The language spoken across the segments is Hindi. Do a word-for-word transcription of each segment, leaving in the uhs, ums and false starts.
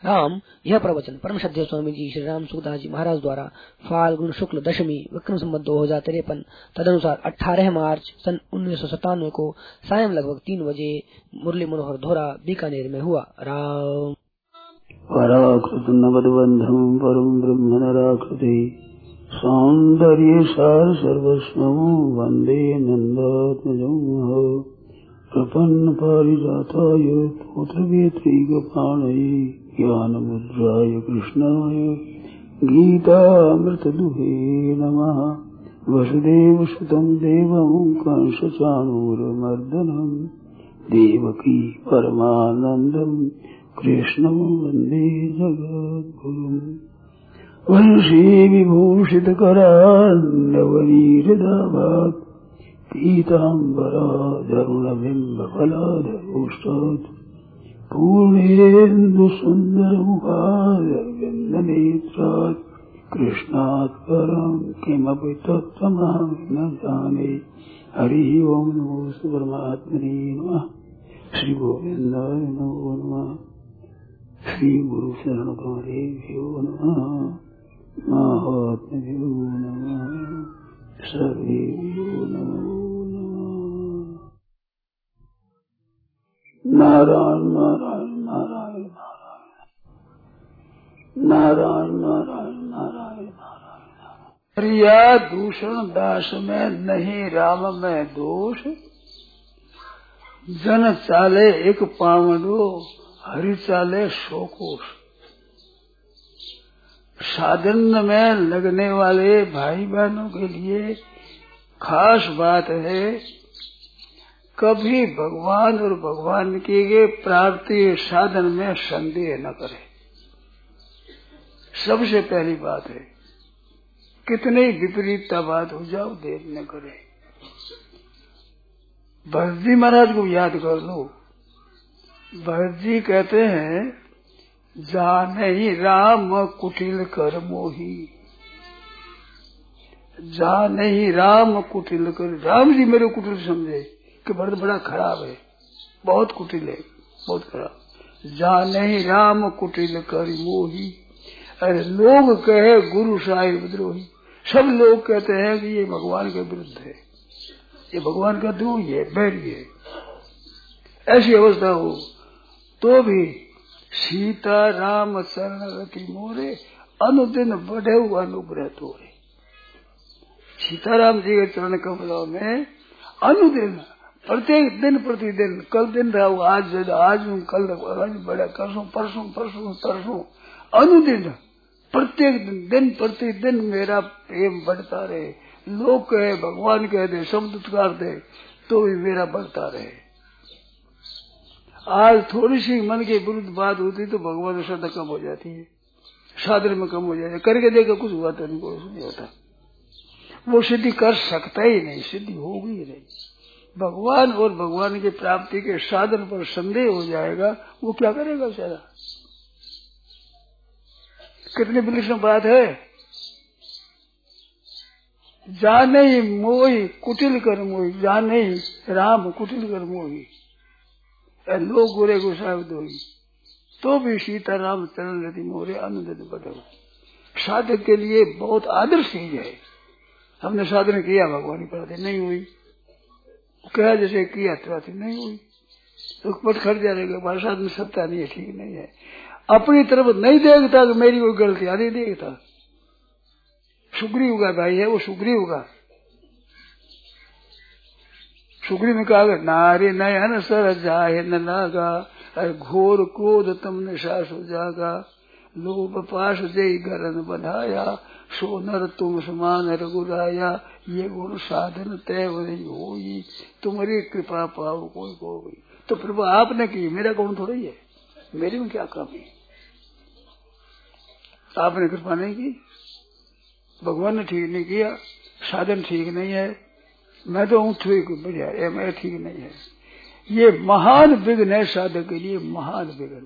राम यह प्रवचन परम श्रद्धेय स्वामी जी श्री राम सुखदास जी महाराज द्वारा फाल्गुन शुक्ल दशमी विक्रम संवत दो हजार तिरपन तदनुसार अठारह मार्च सन उन्नीस सौ सत्तानवे को सायं लगभग तीन बजे मुरली मनोहर धोरा बीकानेर में हुआ। राम पराकृत नवदबंधम परम ब्रह्म नराकृति सौंदर्य सार सर्वस्व वंदे नंदात्मजं प्रपन्न पारिजाताय पुत्रवेत्रैकपाणये ज्ञानमुद्राय कृष्णाय गीतामृतदुहे नमः। वसुदेवसुतं देवं कंसचाणूरमर्दनं देवकी परमानन्दं कृष्णं वन्दे जगद्गुरुम्। वंशी विभूषितकरान्नवनीरदाभात् पीताम्बराधरुणबिम्बफलाधरोष्टात् पूर्णेन्दुसुन्दरमुखारविन्दनेत्रात् कृष्णात् परं किमपि तत्त्वमहं न जाने। हरि ओं नमो परमात्मने नमः। श्री गोविन्दाय नमो नमः। श्री गुरु शरण कमलेभ्यो नमः। महात्म्यो नमः। सर्वेभ्यो नमो नारायण नारायण नारायण नारायण नारायण नारायण नारायण। प्रिया दूषण दास में नहीं राम में दोष, जन चाले एक पावड़ो हरि चाले सौ कोष। साधन में लगने वाले भाई बहनों के लिए खास बात है, कभी भगवान और भगवान की प्राप्ति साधन में संदेह न करे। सबसे पहली बात है, कितनी विपरीत बात हो जाओ देर न करे। भरत जी महाराज को याद कर लो। भरत जी कहते हैं, जाने ही राम कुटिल कर मोही, जाने ही राम कुटिल कर। राम जी मेरे कुटिल समझे कि भरत बड़ा खराब है, बहुत कुटिल है, बहुत खराब। जाने ही राम कुटिल कर मोही। अरे लोग कहे गुरु साहिब विद्रोही। सब लोग कहते हैं कि ये भगवान के विरुद्ध है, ये भगवान का द्रोही है, बैरी है। ऐसी अवस्था हो तो भी सीता राम चरण रति मोरे, अनुदिन बढ़े हुआ अनुग्रह तोरे। सीताराम जी के चरण कमलों में अनुदिन, प्रत्येक दिन प्रतिदिन, कल दिन रहा आज आज हूँ, कल आज बड़ा करसूं, परसों परसों परसों, अनुदिन प्रत्येक दिन दिन प्रतिदिन मेरा प्रेम बढ़ता रहे। लोग कहे भगवान कह दे, शब्द उत्कार दे, तो भी मेरा बढ़ता रहे। आज थोड़ी सी मन के विरुद्ध बात होती तो भगवान की श्रद्धा कम हो जाती है, साधन में कम हो जाती है। करके देखा कुछ हुआ तो उनको नहीं होता, वो सिद्धि कर सकता ही नहीं, सिद्धि होगी ही नहीं। भगवान और भगवान की प्राप्ति के साधन पर संदेह हो जाएगा, वो क्या करेगा बेचारा। कितनी विलक्षण बात है। जाने ही मोही कुटिल कर मोही, जाने ही राम कुटिल कर मोही। लोग गोरे को साबित होगी तो भी सीता राम चरण रति मोरे आनंद बढ़ो। साधक के लिए बहुत आदर्श चीज है। हमने साधन किया, भगवान की प्राप्ति नहीं हुई, क्या जैसे किया प्राप्ति नहीं हुई, तो पट खड़ जाएगा। हमारे साधन सत्ता नहीं है, ठीक नहीं है। अपनी तरफ नहीं देखता कि मेरी कोई गलती आदि देखता। सुग्रीव का भाई है वो, सुग्रीव का सुग्रीव में कहा, नारे नयन सर जाहे न लागा, अरे घोर क्रोध तुमने सास जागा, लोभ पास जय गरन बनाया, सो नर तुम समान रघुराया, ये गुण साधन तय नहीं होई, तुम्हारी कृपा पाओ कोई कोई। तो प्रभु आपने की, मेरा गुण थोड़ा ही है, मेरे में क्या कमी। आपने कृपा नहीं की, भगवान ने ठीक नहीं किया, साधन ठीक नहीं है, मैं तो हूँ ठीक बढ़िया है, मैं ठीक नहीं है। ये महान विघ्न है साधक के लिए, महान विघ्न।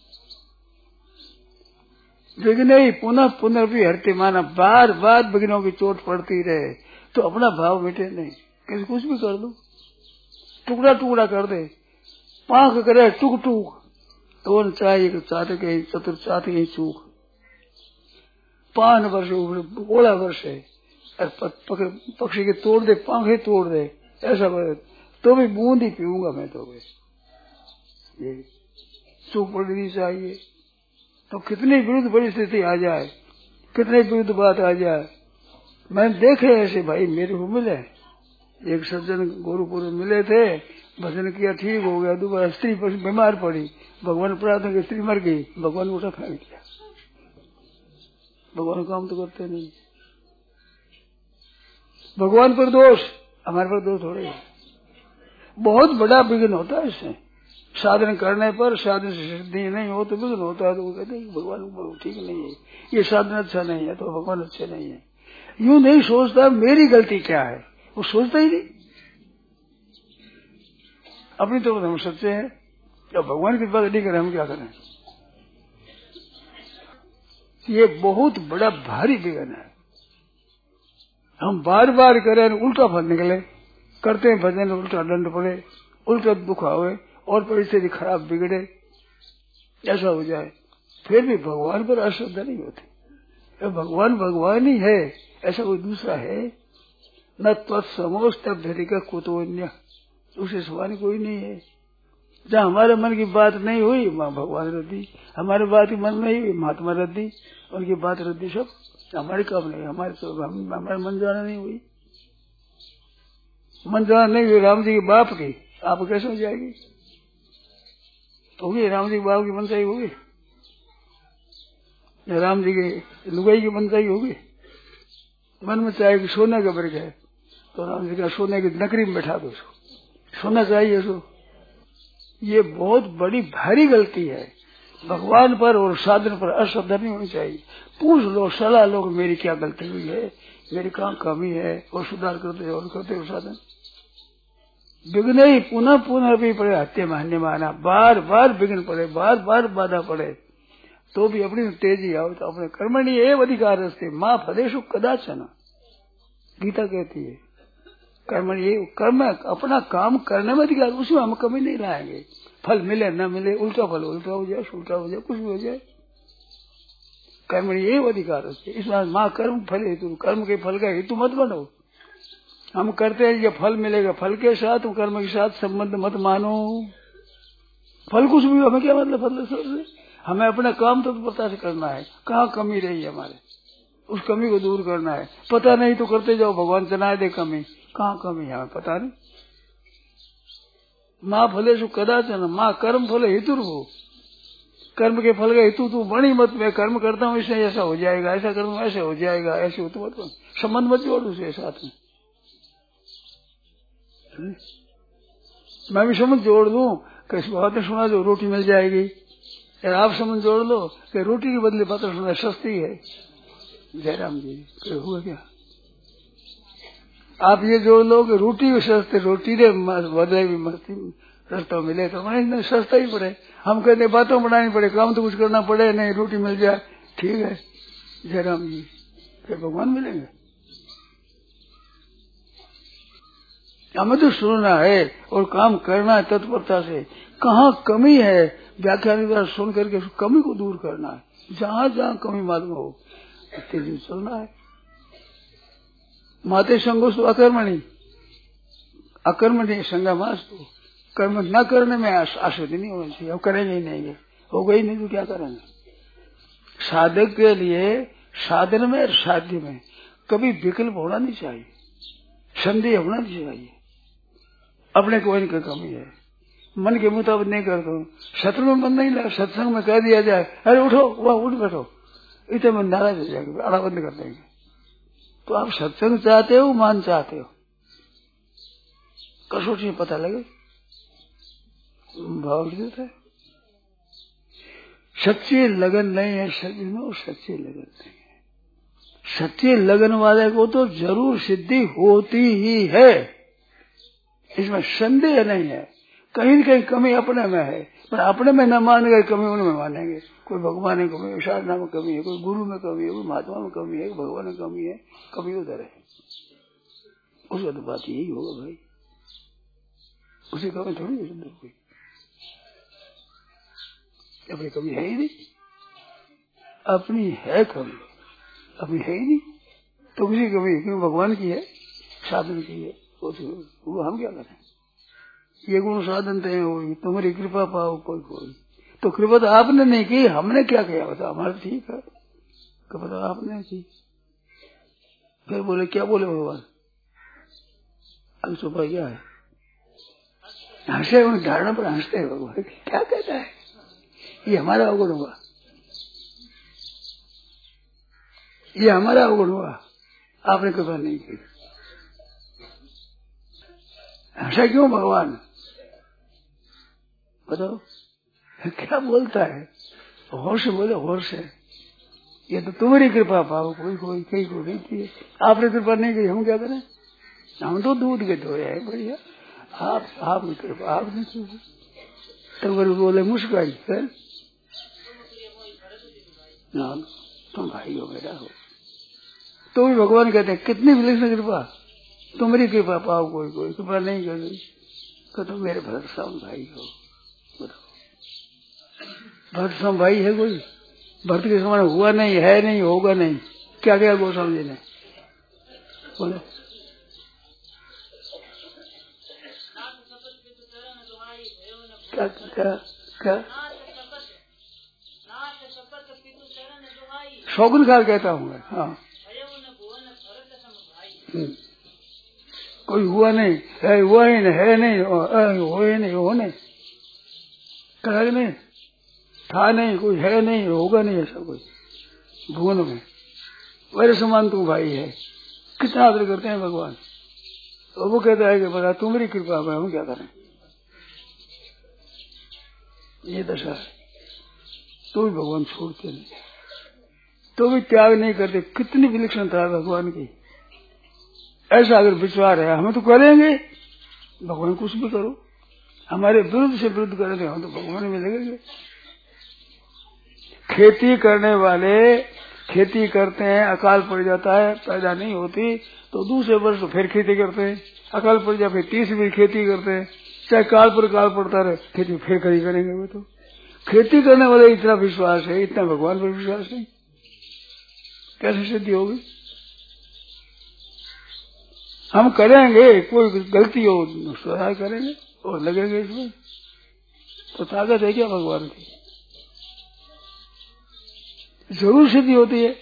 विघ्न ही पुनः पुनः भी हरते माना। बार बार विघ्नों की चोट पड़ती रहे तो अपना भाव मिटे नहीं। किसी कुछ भी कर दो, टुकड़ा टुकड़ा कर दे, पांख करे टुक टुक, तो चाहिए कि चाट के चतुर चाट के चूक पान वर्ष ओला वर्ष है पक्षी के तोड़ दे पंखे तोड़ दे ऐसा तो भी बूंद ही पीऊंगा मैं तो ये चूक पड़नी चाहिए। तो कितनी विरुद्ध परिस्थिति आ जाए, कितने विरुद्ध बात आ जाए। मैंने देखे ऐसे भाई मेरे को मिले, एक सज्जन गुरुपुर मिले थे, भजन किया ठीक हो गया, दोबारा स्त्री बीमार पड़ी, भगवान प्रार्थना की स्त्री मर गई, भगवान उठा फेंक दिया। भगवान काम तो करते नहीं, भगवान पर दोष, हमारे पर दोष थोड़े। बहुत बड़ा विघ्न होता है इससे, साधन करने पर साधन से सिद्धि नहीं हो तो विघ्न होता है। तो वो कहते हैं भगवान ठीक नहीं है, ये साधन अच्छा नहीं है तो भगवान अच्छे नहीं है। यूं नहीं सोचता मेरी गलती क्या है, वो सोचता ही नहीं। अपनी तो हम सच्चे हैं, जब भगवान की बात नहीं करें हम क्या करें। ये बहुत बड़ा भारी विघ्न है। हम बार बार करें उल्टा फल निकले, करते हैं भजन उल्टा दंड पड़े, उल्टा दुख आवे और परिस्थिति खराब बिगड़े, ऐसा हो जाए। फिर भी भगवान पर अश्रद्धा नहीं होती। भगवान भगवान ही है, ऐसा कोई दूसरा है न। तत्समोस्तभ्यधिक कुतोन्य, उसे समान कोई नहीं है। जहाँ हमारे मन की बात नहीं हुई वहाँ भगवान रद्दी, हमारे बात की मन नहीं हुई महात्मा रद्दी, उनकी बात रद्दी। सब हमारे काम नहीं, हमारे तो हम, हमारे मन जाना नहीं हुई, मन जाना नहीं हुई राम जी के बाप की, आप कैसे हो जाएगी? होगी राम जी के बाप की मनसाई होगी, या राम जी के लुगाई की मनसाई होगी। मन में चाहे कि सोने का वर्ग है तो राम जी का सोने की नकरी में बैठा दो, सोना चाहिए सो। ये बहुत बड़ी भारी गलती है। भगवान पर और साधन पर अश्रद्धा नहीं होनी चाहिए। पूछ लो, सलाह लो मेरी क्या गलती हुई है, मेरी कहाँ कमी है, और सुधार करते और करते हो साधन। विघ्न ही पुनः पुनः भी पड़े, हत्या मान्य माना, बार बार विघ्न पड़े, बार बार बाधा पड़े, तो भी अपनी तेजी आओ तो अपने कर्मणि एव अधिकार रस्ते माँ फलेषु कदाचन, गीता कहती है। कर्मणि ये कर्म अपना काम करने में अधिकार, उसमें हम कमी नहीं लाएंगे। फल मिले न मिले, उल्टा फल उल्टा हो जाए, उल्टा हो जाए, कुछ भी हो जाए, कर्मणि ये अधिकार रस्ते। इसमें माँ कर्म फल हेतु, कर्म के फल का हेतु मत बनो। हम करते हैं ये फल मिलेगा, फल के साथ कर्म के साथ संबंध मत मानो। फल कुछ भी, हमें क्या मतलब फल से? हमें अपना काम तो पता से करना है, कहाँ कमी रही है हमारे, उस कमी को दूर करना है। पता नहीं तो करते जाओ, भगवान चना दे कमी, कहाँ कमी है हमें पता नहीं। माँ फलेषु कदाचन, माँ कर्म फल हेतु हो, कर्म के फल का हेतु तू बनी मत। मैं कर्म करता हूँ इससे ऐसा हो जाएगा, ऐसा करूँ ऐसे हो जाएगा, ऐसे हो तो मत, संबंध मत जोड़ उसे साथ में। मैं भी समझ जोड़ दूं कि इस बात ने सुना जो रोटी मिल जाएगी, या आप समझ जोड़ लो कि रोटी के बदले पत्र सुना सस्ती है। जयराम जी तो हुआ क्या? आप ये जोड़ लो कि रोटी भी सस्ते, रोटी के बदले भी मस्ती सस्ता मिले तो मैंने सस्ता ही पड़े। हम कहते बातों बनानी पड़े, काम तो कुछ करना पड़े नहीं, रोटी मिल जाए ठीक है। जयराम जी फिर भगवान मिलेंगे। हमें तो सुनना है और काम करना है तत्परता से। कहाँ कमी है व्याख्यान द्वारा सुन करके उस कमी को दूर करना है। जहाँ जहाँ कमी मालूम हो तेजी चलना है। माते संगोस्तु अकर्मणि, अकर्मणि संगमास्तु, कर्म न करने में आसक्ति नहीं होनी चाहिए। अब करेंगे ही नहीं, हो गई नहीं तो क्या करेंगे। साधक के लिए साधन में और साध्य में कभी विकल्प होना नहीं चाहिए, संदेह होना नहीं चाहिए। अपने को इनकी कमी है, मन के मुताबिक नहीं करता हूँ, शत्रु में मन नहीं लगा, सत्संग में कह दिया जाए अरे उठो वह उठ बैठो, इतने में नाराज हो जाएंगे, आड़ा बंद कर देंगे। तो आप सत्संग चाहते हो मान चाहते हो, कसौटी में पता लगे भाव है। सच्ची लगन नहीं है सज्जनों, सच्ची लगन नहीं है। सच्ची लगन वाले को तो जरूर सिद्धि होती ही है, इसमें संदेह नहीं है। कहीं न कहीं कमी अपने में है, पर अपने में न मान गए कमी उनमें मानेंगे। कोई भगवान में कमी है, साधना में कमी है, कोई गुरु में कमी है, कोई महात्मा में कमी है, भगवान में कमी है, कमी उधर है। उसका तो बात यही होगा भाई, उसी कमी थोड़ी है। अपनी कभी है ही नहीं, अपनी है कभी, अपनी है ही नहीं। तो मेरी कभी क्यों भगवान की है, साधन की है, वो, वो हम क्या करें? ये गुण साधन थे वो, तुम्हारी कृपा पाओ कोई कोई। तो कृपा तो आपने नहीं की, हमने क्या किया बता? हमारा ठीक है, कृपा तो आपने की। फिर बोले क्या बोले भगवान? अनसुपा क्या है? हंसे, उन धारणा पर हंसते हैं भगवान। क्या कहता है? ये हमारा अवगुण हुआ, ये हमारा अवगुण हुआ, आपने कृपा नहीं की। हंसा क्यों भगवान? बताओ क्या बोलता है? होश से बोले, होश से। ये तो तुम्हारी कृपा पाओ कोई कोई, कई को नहीं की। आपने कृपा नहीं की, हम क्या करें? हम तो दूध के धोए हैं बढ़िया, आप आपने कृपा आपने की। तो बोले मुस्काई, तुम भाई हो मेरा हो। तो भी भगवान कहते हैं कितनी विलक्षण कृपा, तुम्हारी कृपा पाओ कोई कोई, कृपा नहीं कर रही तो तुम मेरे भरत श्याम भाई हो। बताओ भरत श्याम भाई है कोई? भरत के समान हुआ नहीं, है नहीं, होगा नहीं। क्या क्या गोस्वामी जी ने बोले? क्या क्या क्या शौकुनकार कहता हूँ मैं। हाँ, कोई हुआ नहीं है, हुआ ही नहीं, है नहीं, हो ही नहीं, हो नहीं, कर नहीं, था नहीं, कोई है नहीं, होगा नहीं, ऐसा कोई भुवन में मेरे समान तू भाई है। कितना आदर करते हैं भगवान। तो वो कहता है कि बता तुम्हारी कृपा में हम क्या करें? ये दशा है। तो भी भगवान छोड़ते नहीं, तो भी त्याग नहीं करते। कितनी विलक्षणता है भगवान की। ऐसा अगर विचार है, हमें तो करेंगे भगवान कुछ भी करो, हमारे विरुद्ध से विरुद्ध करेंगे हम तो भगवान में लगेंगे। खेती करने वाले खेती करते हैं, अकाल पड़ जाता है, पैदा नहीं होती, तो दूसरे वर्ष फिर खेती करते हैं, अकाल पड़ जाए फिर तीसरी खेती करते हैं, चाहे काल पर काल पड़ता रहे, खेती फिर कहीं करेंगे। वो तो खेती करने वाले इतना विश्वास है, इतना भगवान पर विश्वास नहीं, कैसे सिद्धि होगी? हम करेंगे, कोई गलती हो सुधार करेंगे और लगेंगे इसमें, तो ताकत है क्या भगवान की? जरूर सिद्धि होती है।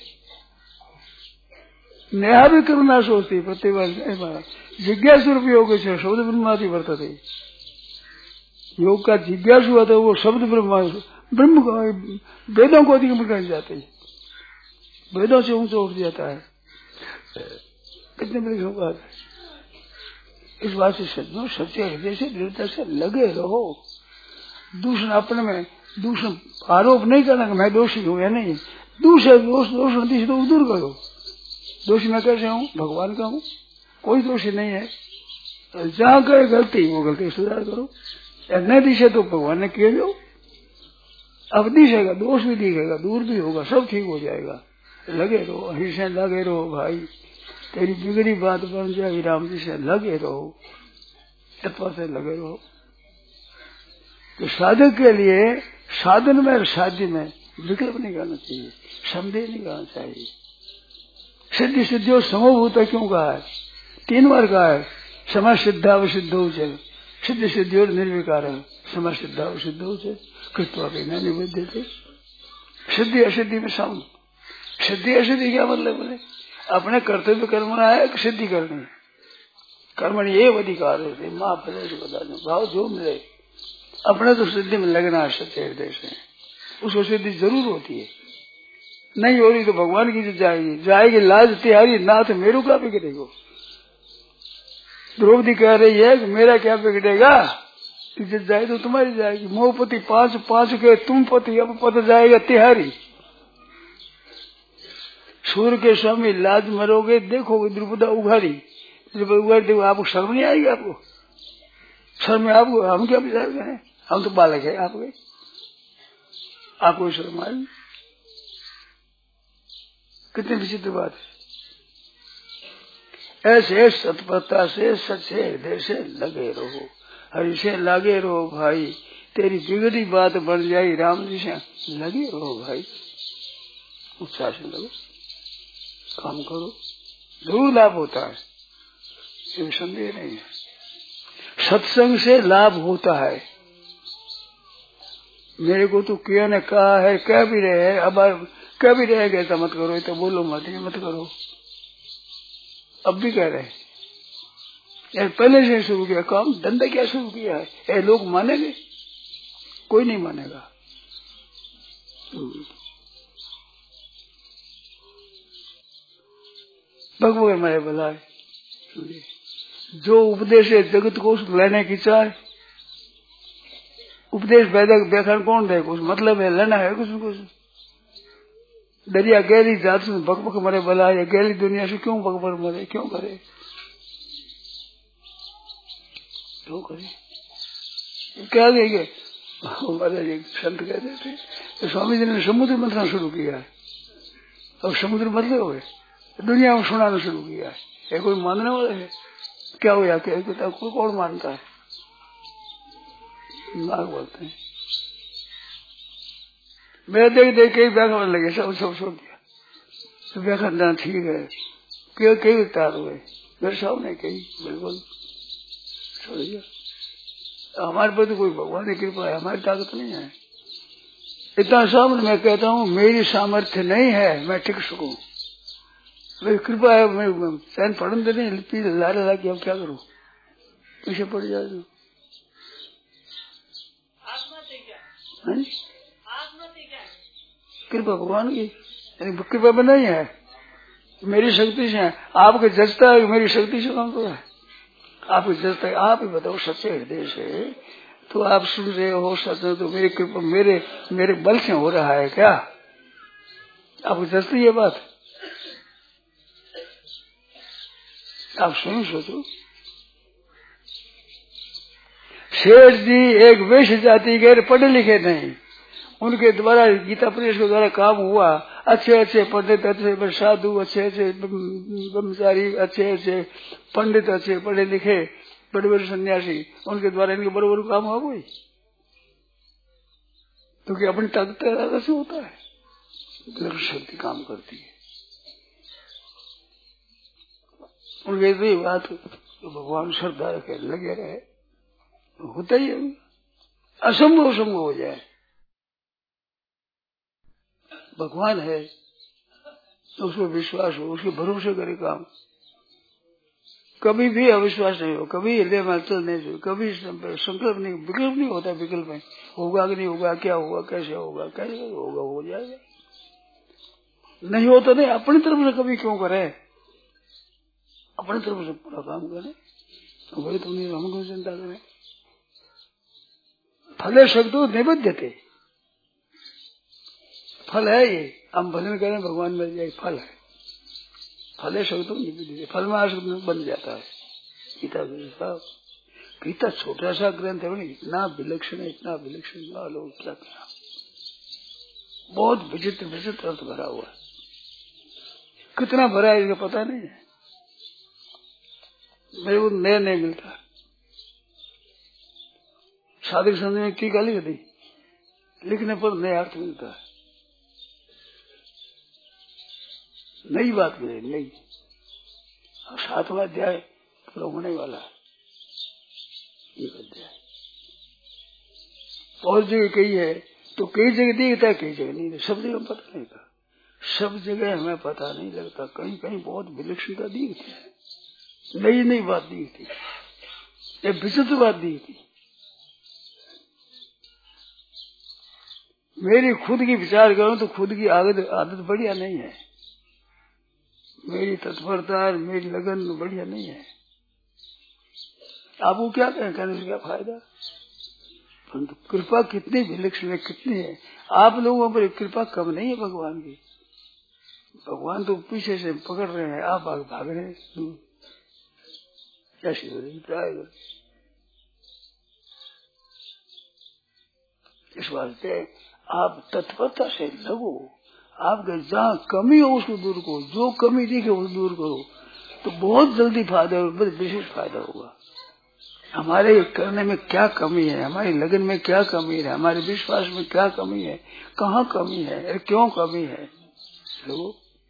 नेहा भी करुणा सोचती प्रतिभा जिज्ञासु रूप योग से शब्द ब्रह्मादि वर्तते। योग का जिज्ञासु हुआ तो वो शब्द ब्रह्मा ब्रह्म वेदों को अधिगम कर जाते हैं, वेदों से ऊंचा उठ जाता है। कितने बड़ी बात है। इस बात से सज्जनों सच्चे हृदय से दृढ़ता से लगे रहो। दूषण अपने में दूषण आरोप नहीं करना कि मैं दोषी हूँ या नहीं, दूसरे दोष दोष से तो दूर करो। दोषी मैं कैसे हूँ? भगवान का हूँ, कोई दोषी नहीं है। जहाँ करे गलती वो गलती सुधार करो, न दिशे तो भगवान ने किए जो अब दिखेगा, दोष भी दिखेगा, दूर भी होगा, सब ठीक हो जाएगा। लगे रहो, हृदय लगे रहो भाई, तेरी बिगड़ी बात बन जाएगी, राम जी से लगे रहो, तत्व से लगे रहो। तो साधक के लिए साधन में और साध्य में विकल्प नहीं करना चाहिए, संदेह नहीं करना चाहिए। सिद्धि सिद्धियों समभूत क्यों कहा है? तीन बार कहा है। सम सिद्धावसिद्धौ च सिद्धि सिद्धियों निर्विकार है, सम सिद्धावसिद्धौ च कृत्वा के न निबद्धते। सिद्धि असिद्धि में सम। सिद्धि असिद्धि क्या मतलब बोले? अपने कर्तव्य कर्म है कि सिद्धि करनी है? कर्मण ये अधिकार है, माँ फले से बता दो, भाव जो मिले अपने तो सिद्धि में लगना है सच्चे हृदय से, उसको सिद्धि जरूर होती है। नहीं हो रही तो भगवान की इज्जत जाएगी, जाएगी लाज तिहारी, नाथ मेरू का बिगड़ेगा। द्रौपदी कह रही है कि मेरा क्या बिगड़ेगा, इज्जत जाए तो तुम्हारी जाएगी। मोहपति पांच पांच के तुम पति, अब पद जाएगा तिहारी। सूर्य के स्वामी लाज मरोगे, देखोगे द्रुपदा उघाड़ी, उघाड़ी देखो, आपको शर्म नहीं आएगी? आपको शर्म है? आपको हम क्या विचार करें? हम तो बालक है आपके, आपको शर्म आएगी? कितनी विचित्र बात है। ऐसे सतपथा से सच्चे हृदय से लगे रहो, हरि से लगे रहो भाई, तेरी बिगड़ी बात बन जाए राम जी से लगे हो भाई, उत्साह से लगो, काम करो, जरूर लाभ होता है, ये संदेह नहीं है। सत्संग से लाभ होता है। मेरे को तो किया ने कहा है, कह भी रहे हैं, अब कह भी रहे ऐसा मत करो, तो बोलो मत, ये मत करो, अब भी कह रहे हैं। यार पहले से शुरू किया काम, धंधा क्या शुरू किया है, ये लोग मानेंगे? कोई नहीं मानेगा। भगवान मेरे भला है, जो उपदेश है जगत को लेने की चाहे, उपदेश वैदक व्याख्यान कौन दे, कुछ मतलब है, लेना है कुछ न कुछ। दरिया गहरी जात से बक बक मरे भला है, गहरी दुनिया से क्यों बक बक मरे, क्यों करे, क्यों करे, क्या देंगे? हमारे एक संत कहते थे तो स्वामी जी ने समुद्र मंथन शुरू किया है, अब समुद्र मतलब हुए दुनिया में सुनाना शुरू किया है, ये कोई मानने वाला है? क्या हुआ, क्या कोई कौन मानता है? नाग बोलते हैं। मैं देख देख कई व्याख्यान लगे, सब सब छोड़ दिया, तो व्याख्यान देना ठीक है, कई कई विचार हुए, मेरे सामने कई बिल्कुल छोड़ दिया। हमारे पर तो कोई भगवान की कृपा है, हमारी ताकत नहीं है। इतना सामने मैं कहता हूँ मेरी सामर्थ्य नहीं है मैं टिक सकूं, मेरी कृपा है, मैं चैन पढ़ने देने लिपि ला ला के अब क्या करूं, पीछे पड़ जाए। कृपा भगवान की, कृपा में नहीं है, मेरी शक्ति से है। आपके जजता है मेरी शक्ति से काम तो है, आपकी जजता है। आप ही बताओ सच्चे हृदय से तो आप सुन रहे हो सच, तो मेरी कृपा मेरे मेरे बल से हो रहा है क्या? आपको जजती है बात? आप स्वयं सोचो। शेठ जी एक वैश्य जाति के पढ़े लिखे नहीं, उनके द्वारा गीता प्रेस के द्वारा काम हुआ, अच्छे अच्छे पंडित, अच्छे साधु, अच्छे अच्छे ब्रह्मचारी, अच्छे अच्छे पंडित, अच्छे पढ़े लिखे बड़े बड़े सन्यासी, उनके द्वारा इनके बड़े बड़े काम हुआ कोई? तो क्या अपनी ताकत से होता है? शक्ति काम करती है। उनके भी बात तो भगवान श्रद्धा रखे लगे रहे, होता ही है, असंभव संभव हो जाए। भगवान है तो उसको विश्वास हो, उसके भरोसे करे काम, कभी भी अविश्वास नहीं हो, कभी हृदय में हलचल नहीं हो, कभी संकल्प नहीं, विकल्प नहीं होता। विकल्प में होगा कि नहीं होगा, क्या होगा, कैसे होगा, कैसे होगा, हो जाएगा, नहीं होता नहीं। अपनी तरफ से कभी क्यों करे, अपनी तरफ से पूरा काम करे, तो वही तो नहीं, हमको चिंता करें। फले शब्दों निबद्ध थे, फल है ये, हम भजन करें भगवान मिल जाए, फल है। फले शब्दों निबद्ध, फल में आशक्त बन जाता है। गीता साहब, गीता छोटा सा ग्रंथ है, इतना विलक्षण है, इतना विलक्षण, लोग क्या क्या बहुत विचित्र विचित्र अर्थ भरा हुआ है। कितना भरा है इसका पता नहीं है, मेरे को नया नहीं मिलता। साधक संत में टीका लिख दी, लिखने पर नया अर्थ मिलता है, नई बात मिले, नई। और सातवां अध्याय पूरा होने वाला है, एक अध्याय और जगह कही है, तो कई जगह दिखता है, कई जगह नहीं, सब जगह पता नहीं था, सब जगह हमें पता नहीं लगता। कहीं कहीं बहुत विलक्षणता दिखती है, नई नई बात दिखती, एक विचित्र बात दिखती। मेरी खुद की विचार करूं तो खुद की आदत आदत बढ़िया नहीं है, मेरी तत्परता मेरी लगन बढ़िया नहीं है। आपको क्या कहें, कहने से क्या फायदा? परंतु कृपा कितनी विलक्षण है, कितनी है। आप लोगों पर कृपा कम नहीं है भगवान की, भगवान तो पीछे से पकड़ रहे हैं, आप भाग भाग रहे हैं दूर, कैसी हो रही है। इस वास्ते आप तत्परता से लगो, आपके जहाँ कमी हो उसको दूर करो, जो कमी दिखे उसको दूर करो, तो बहुत जल्दी फायदा, विशेष फायदा होगा। हमारे करने में क्या कमी है, हमारी लगन में क्या कमी है, हमारे विश्वास में क्या कमी है, कहाँ कमी है, क्यों कमी है, लोग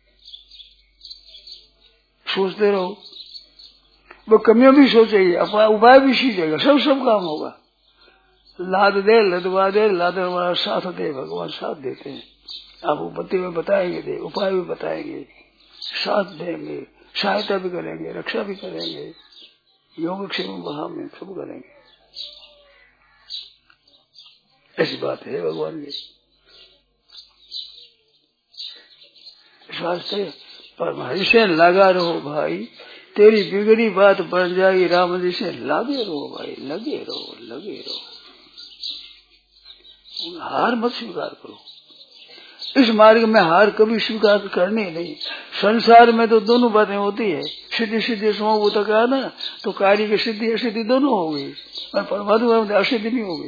सोचते रहो। वो कमियां भी सोचेगी, उपाय भी सीखेगा, सब सब काम होगा। लाद दे लदवा दे, लाद हमारा साथ दे, भगवान साथ देते हैं। आपको पति में बताएंगे, दे उपाय भी बताएंगे, साथ देंगे, सहायता भी करेंगे, रक्षा भी करेंगे, योग क्षेम भाव में सब करेंगे। ऐसी बात है भगवान की। इस वास्ते परमात्मा से लगा रहो भाई, तेरी बिगड़ी बात बन जाएगी। राम जी से लगे रहो भाई, लगे रहो, लगे रहो, हार मत स्वीकार करो। इस मार्ग में हार कभी स्वीकार करनी नहीं। संसार में तो दोनों बातें होती है, सिद्धि सिद्धि समूह वो तो कहा ना, तो कार्य की सिद्धि असिद्धि दोनों हो गई, और परमात्मा में असिद्धि नहीं हो गई।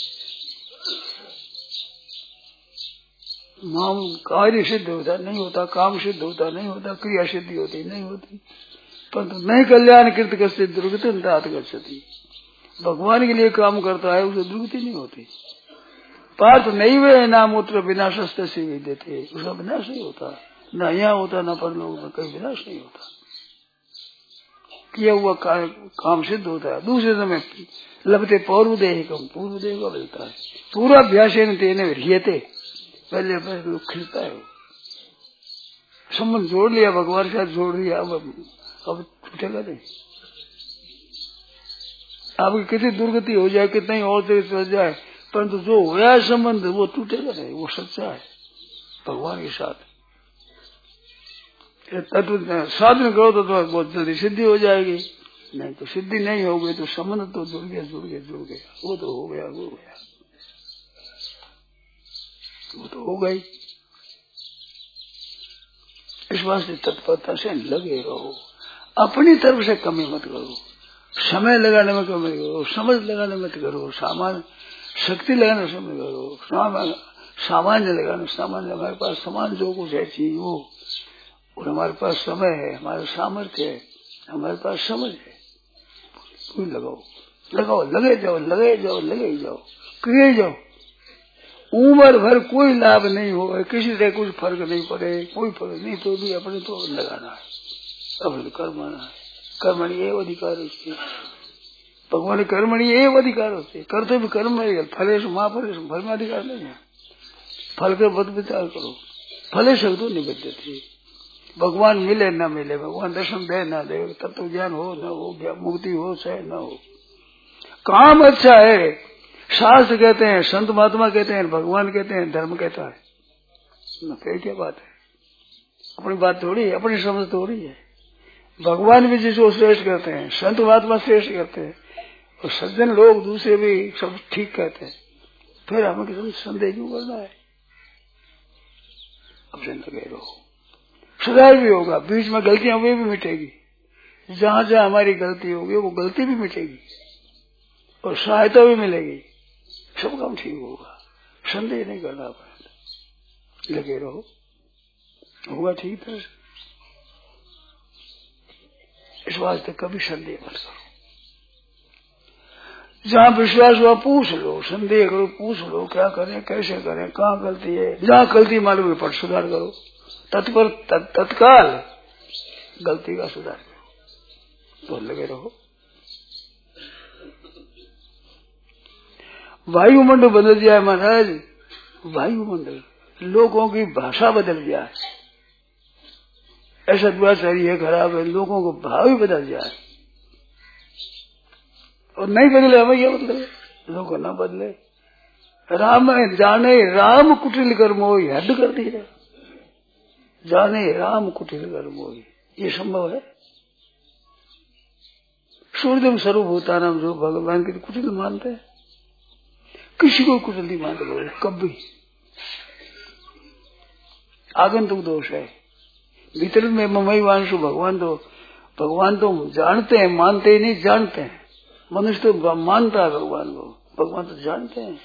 नाम कार्य सिद्ध होता नहीं होता, काम सिद्ध होता नहीं होता, क्रिया सिद्धि होती नहीं होती, परंतु नहीं कल्याण कृत करते दुर्गति तात गच्छति। भगवान के लिए काम करता है उसे दुर्गति नहीं होती। पार्थ नहीं वे नाम उत्तर विनाश से विद्य थे, उसका विनाश नहीं होता, न यहाँ होता न परलोक में, कहीं विनाश नहीं होता। किया हुआ काम सिद्ध होता है। दूसरे समय लभते पूर्व देह कम, पूर्व देह का मिलता है। पूरा अभ्यास तेने रियते, पहले पहले खिलता है। संबंध जोड़ लिया, भगवान के साथ जोड़ लिया, अब अब छूटेगा नहीं। आपकी कितनी दुर्गति हो जाए, कितना ही और तेज हो जाए, परंतु जो हुआ संबंध वो टूटेगा नहीं, वो सच्चा है भगवान के साथ। तत्व साधन करो तो, तो बहुत जल्दी सिद्धि हो जाएगी, नहीं तो सिद्धि नहीं हो गई तो संबंध तो जुड़ गया जुड़ गया जुड़ गया, वो तो हो गया वो गया वो तो हो गई। इस वास्ते तत्परता से लगे रहो, अपनी तरफ से कमी मत करो, समय लगाने में कमी करो, समझ लगाने मत करो, सामान शक्ति लगाने से मत करो, सामान्य लगाना। सामान्य हमारे पास सामान जो कुछ है चीज वो, और हमारे पास समय है, हमारा सामर्थ्य है, हमारे पास समझ है, कोई लगाओ लगाओ, लगे जाओ लगे जाओ लगे जाओ, किए जाओ। उम्र भर कोई लाभ नहीं होगा, किसी से कुछ फर्क नहीं पड़े, कोई फर्क नहीं, तो भी अपने तो लगाना है, अपने कर्मना है। कर्मणि एव अधिकार होते, भगवान कर्मणि एव अधिकार होते, करते भी कर्म है, फलेश माँ फलेश, फल में अधिकार नहीं है। फल के बद विचार करो, फले शब्दों निबद्ध थे। भगवान मिले न मिले, भगवान दर्शन दे न दे, तत्व ज्ञान हो न हो, मुक्ति हो चाहे न हो, काम अच्छा है। शास्त्र कहते हैं, संत महात्मा कहते हैं, भगवान कहते हैं, धर्म कहता है, न फिर क्या बात है। अपनी बात थोड़ी है, अपनी समझ थोड़ी है। भगवान भी जिसको श्रेष्ठ करते हैं, संत महात्मा श्रेष्ठ करते हैं, और सज्जन लोग दूसरे भी सब ठीक कहते हैं, फिर हमें किसी संदेह क्यों करना है। अब लगे रहो, सुधार भी होगा, बीच में गलतियां वे भी मिटेगी, जहां जहां हमारी गलती होगी वो गलती भी मिटेगी, और सहायता भी मिलेगी, सब काम ठीक होगा। संदेह नहीं करना पड़ेगा, लगे रहो, होगा ठीक तरह से। इस वास्ते कभी संदेह मत करो, जहाँ विश्वास हुआ पूछ लो, संदेह करो पूछ लो, क्या करें कैसे करें, कहाँ गलती है, जहाँ गलती मालूम है पर सुधार करो, तत्पर तत्काल गलती का सुधार करो, तो लगे रहो। वायुमंडल बदल जाए महाराज, वायुमंडल लोगों की भाषा बदल जाए, ऐसा दुआचारी है खराब है, लोगों को भाव ही बदल जाए, और नहीं बदले हमें क्या बदले, लोग न बदले। राम जाने राम कुटिल कर मोही, हद कर दी है, जाने राम कुटिल कर मोही, ये संभव है। सूर्यदेव सर्वभूता नाम, जो भगवान के कुटिल मानते हैं, किसी को कुटिल नहीं मानते लोग कभी। आगंतुक दोष है, भीतर में ममई वांशु, भगवान तो भगवान तो जानते हैं, मानते ही नहीं, जानते हैं। मनुष्य तो मानता है भगवान को, भगवान तो जानते हैं।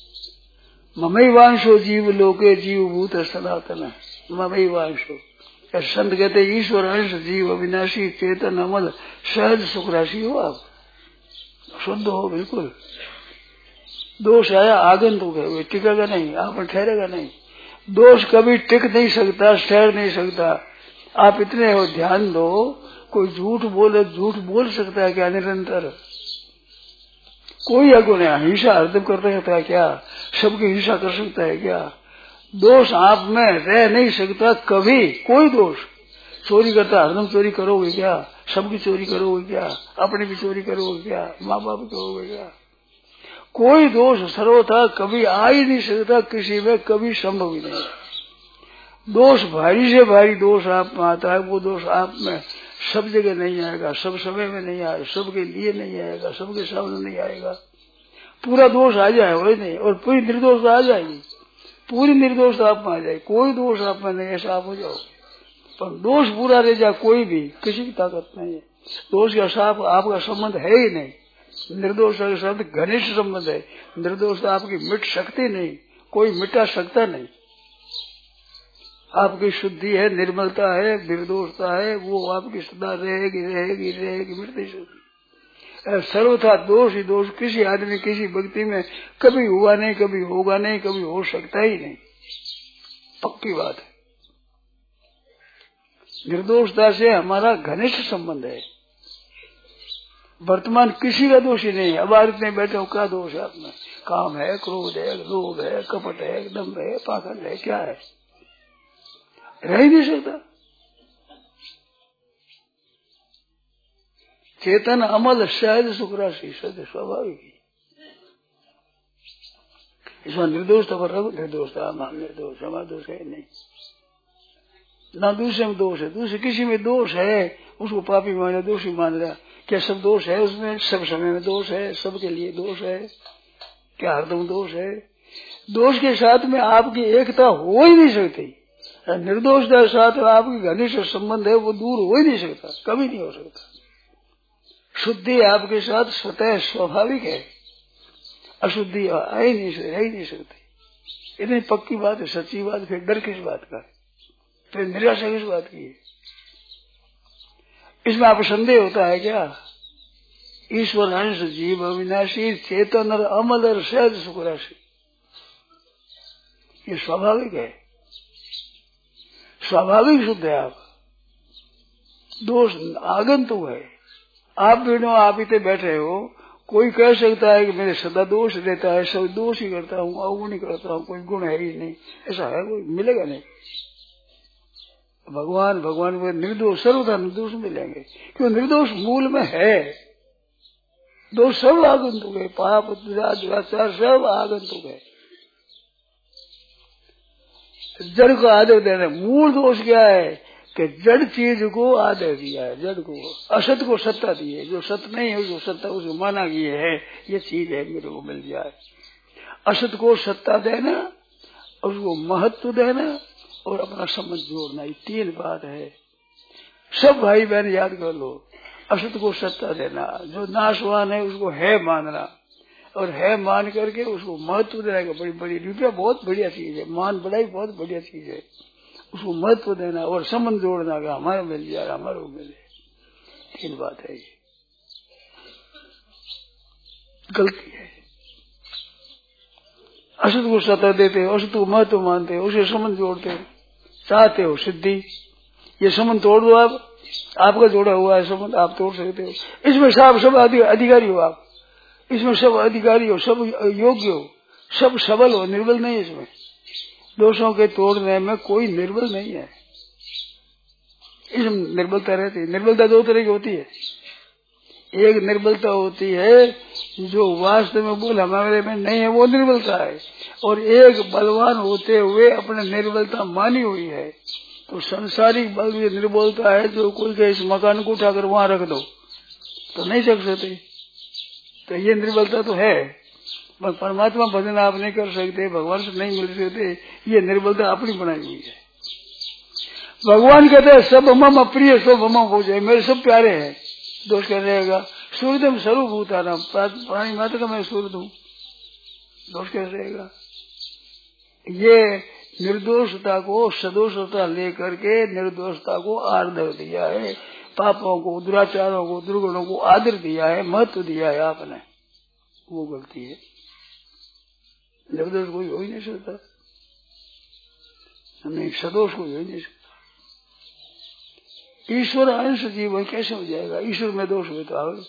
ममई वांशो जीव लोके जीव भूत सनातन, ममई वांशो, संत कहते ईश्वर अंश जीव अविनाशी चेतन अमल सहज सुख राशि हो, आप शुद्ध हो बिल्कुल। दोष आया आगंतुक है, वो टिकेगा नहीं, आप में ठहरेगा नहीं। दोष कभी टिक नहीं सकता, ठहर नहीं सकता। आप इतने हो ध्यान दो, कोई झूठ बोले, झूठ बोल सकता है क्या निरंतर? कोई अगुण है, हिंसा हरदम कर सकता है क्या? सबकी हिंसा कर सकता है क्या? दोष आप में रह नहीं सकता कभी, कोई दोष। चोरी करता हरदम चोरी करोगे क्या? सबकी चोरी करोगे क्या? अपनी भी चोरी करोगे क्या? माँ बाप करोगे क्या? कोई दोष सर्वथा कभी आ ही नहीं सकता, किसी में कभी संभव ही नहीं। दोष भारी से भारी दोष आप में आता है, वो दोष आप में सब जगह नहीं आएगा, सब समय में नहीं आएगा, सबके लिए नहीं आएगा, सबके सामने नहीं आएगा। पूरा दोष आ जाए वही नहीं, और पूरी निर्दोष आ जाएगी, पूरी निर्दोष आप में आ जाए, कोई दोष आप में नहीं, ऐसा आप हो जाओ। पर दोष पूरा रह जाए कोई भी, किसी की ताकत नहीं है। दोष का साफ आपका संबंध है ही नहीं, निर्दोष के साथ घनिष्ठ संबंध है। निर्दोष आपकी मिट सकती नहीं, कोई मिटा सकता नहीं। आपकी शुद्धि है, निर्मलता है, निर्दोषता है, वो आपकी सदा रहेगी रहेगी रहेगी, मिटती शुद्धि। सर्वथा दोष ही दोष किसी आदमी किसी व्यक्ति में कभी हुआ नहीं, कभी होगा नहीं, कभी हो सकता ही नहीं, पक्की बात है। निर्दोषता से हमारा घनिष्ठ संबंध है। वर्तमान किसी का दोष ही नहीं है। अब आदत में बैठे हो, क्या दोष है अपना? काम है, क्रोध है, लोभ है, कपट है, दम्भ है, पाखंड है, क्या है? रह ही नहीं सकता। चेतन अमल सहज सुख राशि, सद स्वाभाविक। इसमें निर्दोषता पर रहो, निर्दोषता मान निर्दोष, हमारा दोष है नहीं। ना दूसरे में दोष है, दूसरे किसी में दोष है, उसको पापी मान दोषी मान रहा। क्या सब दोष है उसमें? सब समय में दोष है, सबके लिए दोष है। क्या हरदम दोष है? दोष के साथ में आपकी एकता हो ही नहीं सकती। निर्दोष के साथ आपकी घनिष्ठ संबंध है, वो दूर हो ही नहीं सकता, कभी नहीं हो सकता। शुद्धि आपके साथ स्वतः स्वाभाविक है, अशुद्धि आ ही नहीं रह ही नहीं सकती। इतनी पक्की बात है, सच्ची बात। फिर डर किस बात का? फिर निराशा किस बात की है? इसमें आप संदेह होता है क्या? ईश्वर अंश जीव अविनाशी चेतन और अमल और सहज सुख राशि, ये स्वाभाविक है, स्वाभाविक शुद्ध है। आप दोष आगंतुक है। आप बिनो आप इतने बैठे हो, कोई कह सकता है कि मेरे सदा दोष रहता है, सब दोष ही करता हूँ, अवगुण ही करता हूँ, कोई गुण है ही नहीं, ऐसा है कोई? मिलेगा नहीं। भगवान भगवान को निर्दोष सर्वथा निर्दोष मिलेंगे, क्यों? निर्दोष मूल में है। दोष सब आगंतुक है, पाप दुराचार सब आगंतुक है। जड़ को आदर देना, मूल दोष क्या है कि जड़ चीज को आदर दिया है, जड़ को, असत को सत्ता दी है। जो सत्य नहीं है उसको सत्ता, उसको माना कि ये है, ये चीज है, मेरे को मिल जाए। असत को सत्ता देना, उसको महत्व देना और अपना समझ जोड़ना, ये तीन बात है। सब भाई बहन याद कर लो। असत को सत्ता देना, जो नाशवान है उसको है मानना, और है मान करके उसको महत्व देना। बड़ी बड़ी रुपया बहुत बढ़िया चीज है, मान बढ़ाई बहुत बढ़िया चीज है, उसको महत्व देना और संबंध जोड़ना का हमारा मिल जाए, हमारे को मिले। तीन बात है, ये गलती है। असत को सत्ता देते हो, असत को महत्व मानते हो, उसे संबंध जोड़ते हो, चाहते हो सिद्धि, ये संबंध तोड़ दो। आप आपका जोड़ा हुआ है संबंध, आप तोड़ सकते हो। इसमें सब सब अधिकारी हो आप, इसमें सब अधिकारी हो, सब योग्य हो, सब सबल हो, निर्बल नहीं। इसमें दोषों के तोड़ने में कोई निर्बल नहीं है। इसमें निर्बलता रहती है। निर्बलता दो तरह की होती है। एक निर्बलता होती है जो वास्तव में बोल हमारे में नहीं है, वो निर्बलता है। और एक बलवान होते हुए अपने निर्बलता मानी हुई है। तो संसारिक बल ये निर्बलता है, जो कोई के इस मकान को उठाकर वहां रख दो तो नहीं चल सकते, तो ये निर्बलता तो है। पर परमात्मा भजन आप नहीं कर सकते, भगवान से नहीं मिल सकते, ये निर्बलता अपनी बनाई हुई है। भगवान कहते हैं सब मम प्रिय सब मम हो जाए, मेरे सब प्यारे हैं। दोष कर रहेगा सूर्यदम सर्वभूतानाम, प्राणी मात्र का मैं सूर्य हूँ, दोष कर रहेगा। ये निर्दोषता को सदोषता लेकर के निर्दोषता को आदर दिया है, पापों को, दुराचारों को, दुर्गुणों को आदर दिया है, महत्व दिया है आपने, वो गलती है। निर्दोष कोई हो ही नहीं सकता, नहीं सदोष कोई हो ही नहीं सकता। ईश्वर अंश जीवन कैसे हो जाएगा? ईश्वर में दोष हुए तो आगे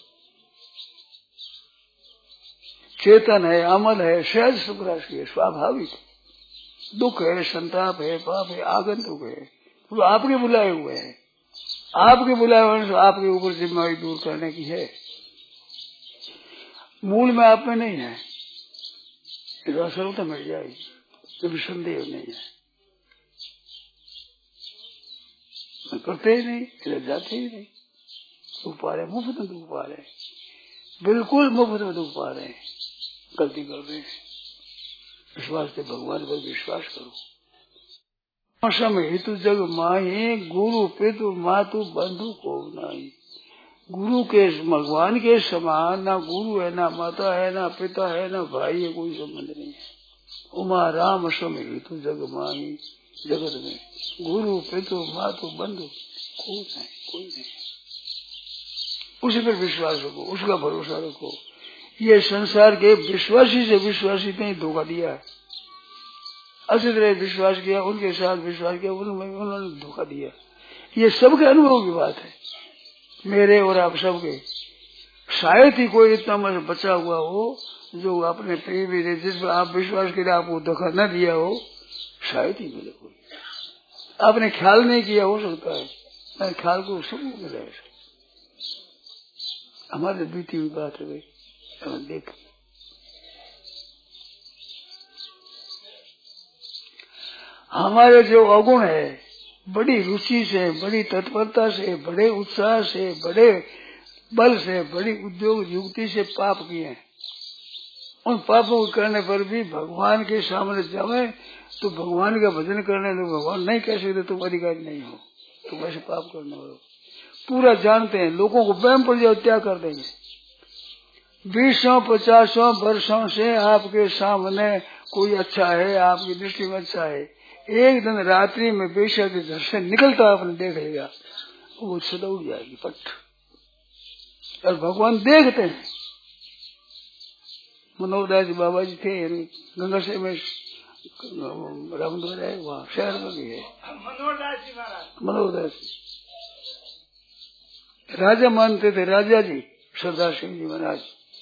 चेतन है, अमल है, सहज सुख राशि है, स्वाभाविक। दुख है, संताप है, पाप है, आगंतुक है, वो आपके बुलाए हुए हैं। आपके बुलाए हुए तो आपके ऊपर जिम्मेदारी दूर करने की है, मूल में आप में नहीं है। असर तो मिल जाएगी, कभी संदेह नहीं है। करते ही नहीं, इधर जाते ही नहीं, दुख पा रहे, मुफ्त में दुख पा रहे, बिल्कुल मुफ्त में दुख पा रहे हैं, गलती कर रहे हैं। विश्वास से भगवान पर विश्वास करो। सम हेतु जग माही, गुरु पितु मातु बंधु को नहीं। गुरु के, भगवान के समान ना गुरु है, ना माता है, ना पिता है, ना भाई है, कोई संबंध नहीं है। उमा राम सम हेतु जग माही, जगत में गुरु पितु मातु बंधु कोई नहीं, कोई नहीं। उसी पर विश्वास रखो, उसका भरोसा रखो। ये संसार के विश्वासी से विश्वासी ने धोखा दिया है, अच्छी तरह विश्वास किया, उनके साथ विश्वास किया, उन्होंने उन्होंने धोखा दिया। ये सबके अनुभव की बात है, मेरे और आप सबके। शायद ही कोई इतना मत बचा हुआ हो जो अपने प्रेमी जिस पर आप विश्वास करें आपको धोखा न दिया हो, शायद ही मिले कोई। आपने ख्याल नहीं किया, हो सकता है, मैं ख्याल को सब मिला है। हमारे बीती हुई बात है भाई, देख हमारे जो अवगुण है, बड़ी रुचि से, बड़ी तत्परता से, बड़े उत्साह से, बड़े बल से, बड़ी उद्योग युक्ति से पाप किए हैं। उन पापों को करने पर भी भगवान के सामने जावे तो भगवान का भजन करने दो, भगवान नहीं कह सकते तुम अधिकारी नहीं हो, तुम ऐसे पाप करने वाले पूरा जानते हैं। लोगों को वहम पड़ जाओ, क्या कर देंगे। बीसों पचासों वर्षों से आपके सामने कोई अच्छा है, आपकी दृष्टि में अच्छा है, एक दिन रात्रि में बेशक घर से निकलता आपने देख लिया, वो सदा उड़ जाएगी पट। और भगवान देखते हैं। मनोहरदास बाबा जी थे गंगा से में रामद्वार है, वहाँ शहर में भी है मनोहरदास जी महाराज। मनोहरदास राजा मानते थे, राजा जी सरदार सिंह जी महाराज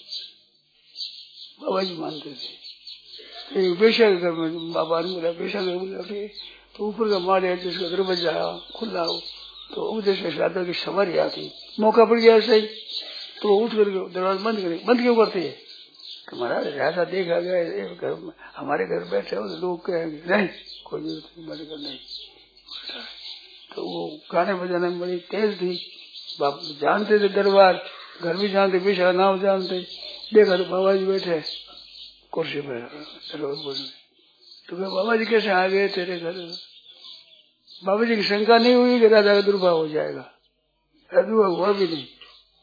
बाबा जी मानते थे। बेशक घर में बाबा ने बोला, बेशक घर में बैठे तो ऊपर का माल है जिसका दरवाजा खुला हो तो उधर से राजा की सवारी आती, मौका पड़ गया ऐसे ही तो उठ करके दरवाजा बंद करे। बंद क्यों करते है? महाराज राजा देखा गया घर में, हमारे घर बैठे हो तो लोग कहेंगे नहीं कोई जरूरत नहीं, बंद कर नहीं। तो वो गाने बजाने में बड़ी तेज थी, बाप जानते थे, दरबार घर भी जानते, बेशक नाम जानते। देखा तो बाबा जी बैठे कुर्सी पर बोलने, तो बाबा जी कैसे आ गए तेरे घर? बाबा जी की शंका नहीं हुई कि राजा का दुर्भाव हो जाएगा, दुर्भाव हुआ भी नहीं।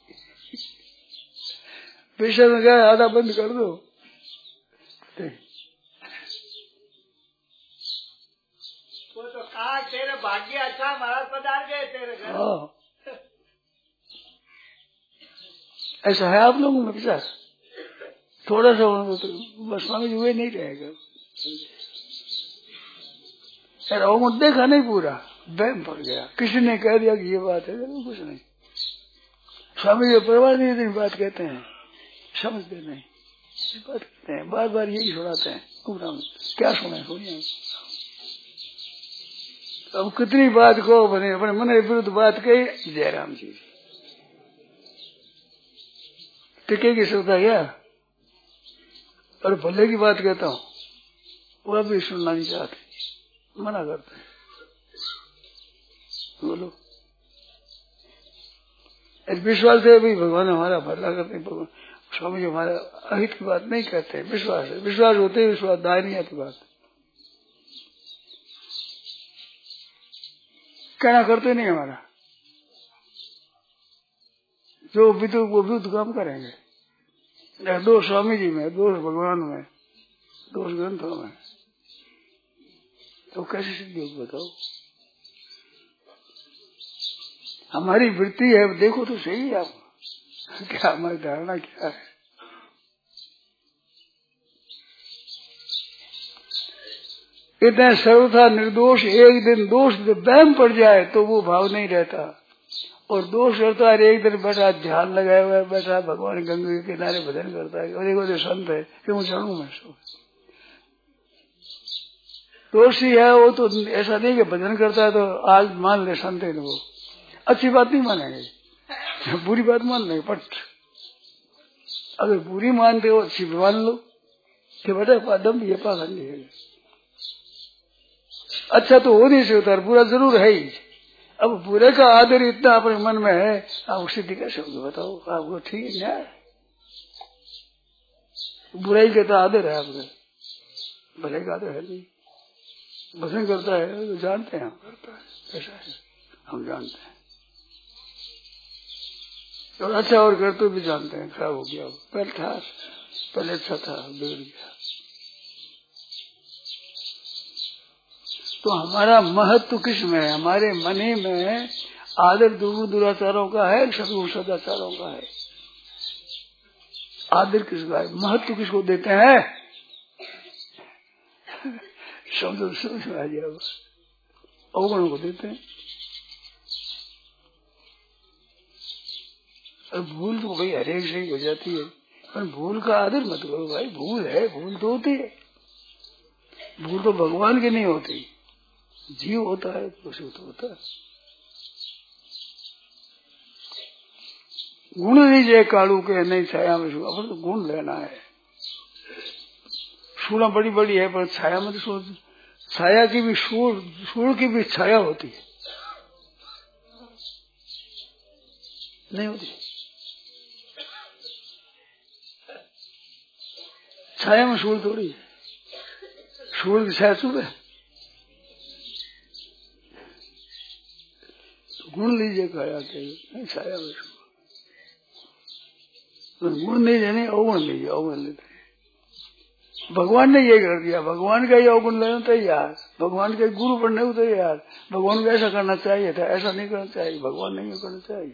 पेशा में गया, आधा बंद कर दो। वो तो कहा तेरे भाग्य अच्छा, महाराज पधार गए तेरे घर। हाँ ऐसा है आप लोगों में विचार, थोड़ा सा बस स्वामी जी हुए नहीं रहेगा। वो देखा नहीं पूरा, बहम पड़ गया, किसी ने कह दिया कि ये बात है, कुछ नहीं। स्वामी जी परवाह नहीं इतनी बात कहते हैं, समझते नहीं, बात कहते हैं, बार बार यही सुनाते हैं। क्या सुने सुनिए। अब कितनी बात को बने अपने मन विरुद्ध बात कही, जयराम जी टिकेगी सकता क्या? और भले की बात कहता हूँ, वह भी सुनना नहीं चाहते, मना करते हैं। बोलो विश्वास है भी भगवान हमारा भला करते हैं, भगवान स्वामी जी हमारा अहित की बात नहीं कहते, विश्वास है। विश्वास होते ही विश्वास दायनिया की बात कहना करते नहीं। हमारा जो विदु वो विरुद्ध काम करेंगे। दोष स्वामी जी में, दोष भगवान में, दोष ग्रंथों में। तो कैसे सिद्धि होगी बताओ? हमारी वृत्ति है, देखो तो सही है आप, क्या हमारी धारणा क्या है। इतने सर्वथा निर्दोष, एक दिन दोष वहम पड़ जाए तो वो भाव नहीं रहता, और दोष रहता है एक दिन बैठा ध्यान लगाया हुआ बैठा भगवान गंगा के किनारे भजन करता है, और देखो जो संत है क्यों चढ़ू मैं सो। दोषी है वो तो ऐसा नहीं कि भजन करता है तो आज मान ले संत है, वो अच्छी बात नहीं मानेंगे, बुरी बात मान लेंगे पट। अगर बुरी मानते हो अच्छी मान लो कि बेटा पादम ये पाखंडी है, अच्छा तो हो नहीं सकता, बुरा जरूर है ही। अब बुरे का आदर इतना अपने मन में है, आप सिद्धि कैसे होगी बताओ? आपको ठीक है न्याय, बुराई का तो आदर है आपका, भले का आदर है नहीं। भजन करता है तो जानते हैं हम करता है, ऐसा है हम जानते हैं, और अच्छा और करते भी जानते हैं खराब हो गया, पहले था पहले अच्छा था बिगड़ गया। तो हमारा महत्व किस में है? हमारे मने में आदर दुर्गुण दुराचारों का है, सदगुण सदाचारों का है। आदर किसका है, महत्व किसको देते हैं? शब्द समझ में आ जाएगा, अवगुणों को देते हैं। और भूल तो भाई हरेक से ही हो जाती है, पर भूल का आदर मत करो भाई, भूल है, भूल तो होती है, भूल तो भगवान की नहीं होती, जीव होता है तो उसे तो होता है। गुण लीजिए कालू के नहीं छाया में, अपन तो गुण लेना है। सूढ़ा बड़ी बड़ी है पर छाया में तो सोच, छाया की भी सूढ़ सूढ़ की भी छाया होती है, नहीं होती? छाया में सूढ़ थोड़ी है, सूढ़ की छाया सूढ़ है। गुण लीजिए काया के नहीं छाया में, गुण नहीं लेने अवगुण लीजिए, अवगुण लेते हैं। भगवान ने ये कर दिया, भगवान का ये अवगुण लेना तैयार, भगवान के गुरु बनने को तैयार, भगवान को ऐसा करना चाहिए था, ऐसा नहीं करना चाहिए, भगवान नहीं करना चाहिए,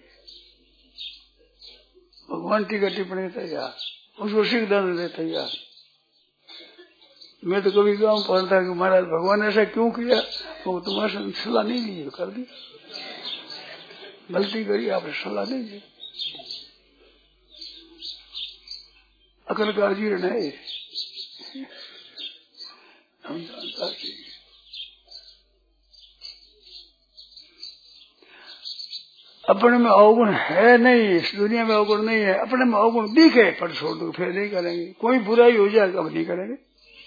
भगवान टीका टिप्पणी तैयार, उसको सिख देने तैयार। मैं तो कभी गाँव पढ़ता कि महाराज भगवान ऐसा क्यों किया, वो तुम्हारे सलाह नहीं ली, कर दी, गलती करी, आपने सलाह नहीं दी, अकल का जीर्ण है हम जानता चाहिए। अपने में अवगुण है नहीं, इस दुनिया में अवगुण नहीं है, अपने में अवगुण दिखे पर छोड़ दो, फिर नहीं करेंगे, कोई बुराई हो जाए अब नहीं करेंगे,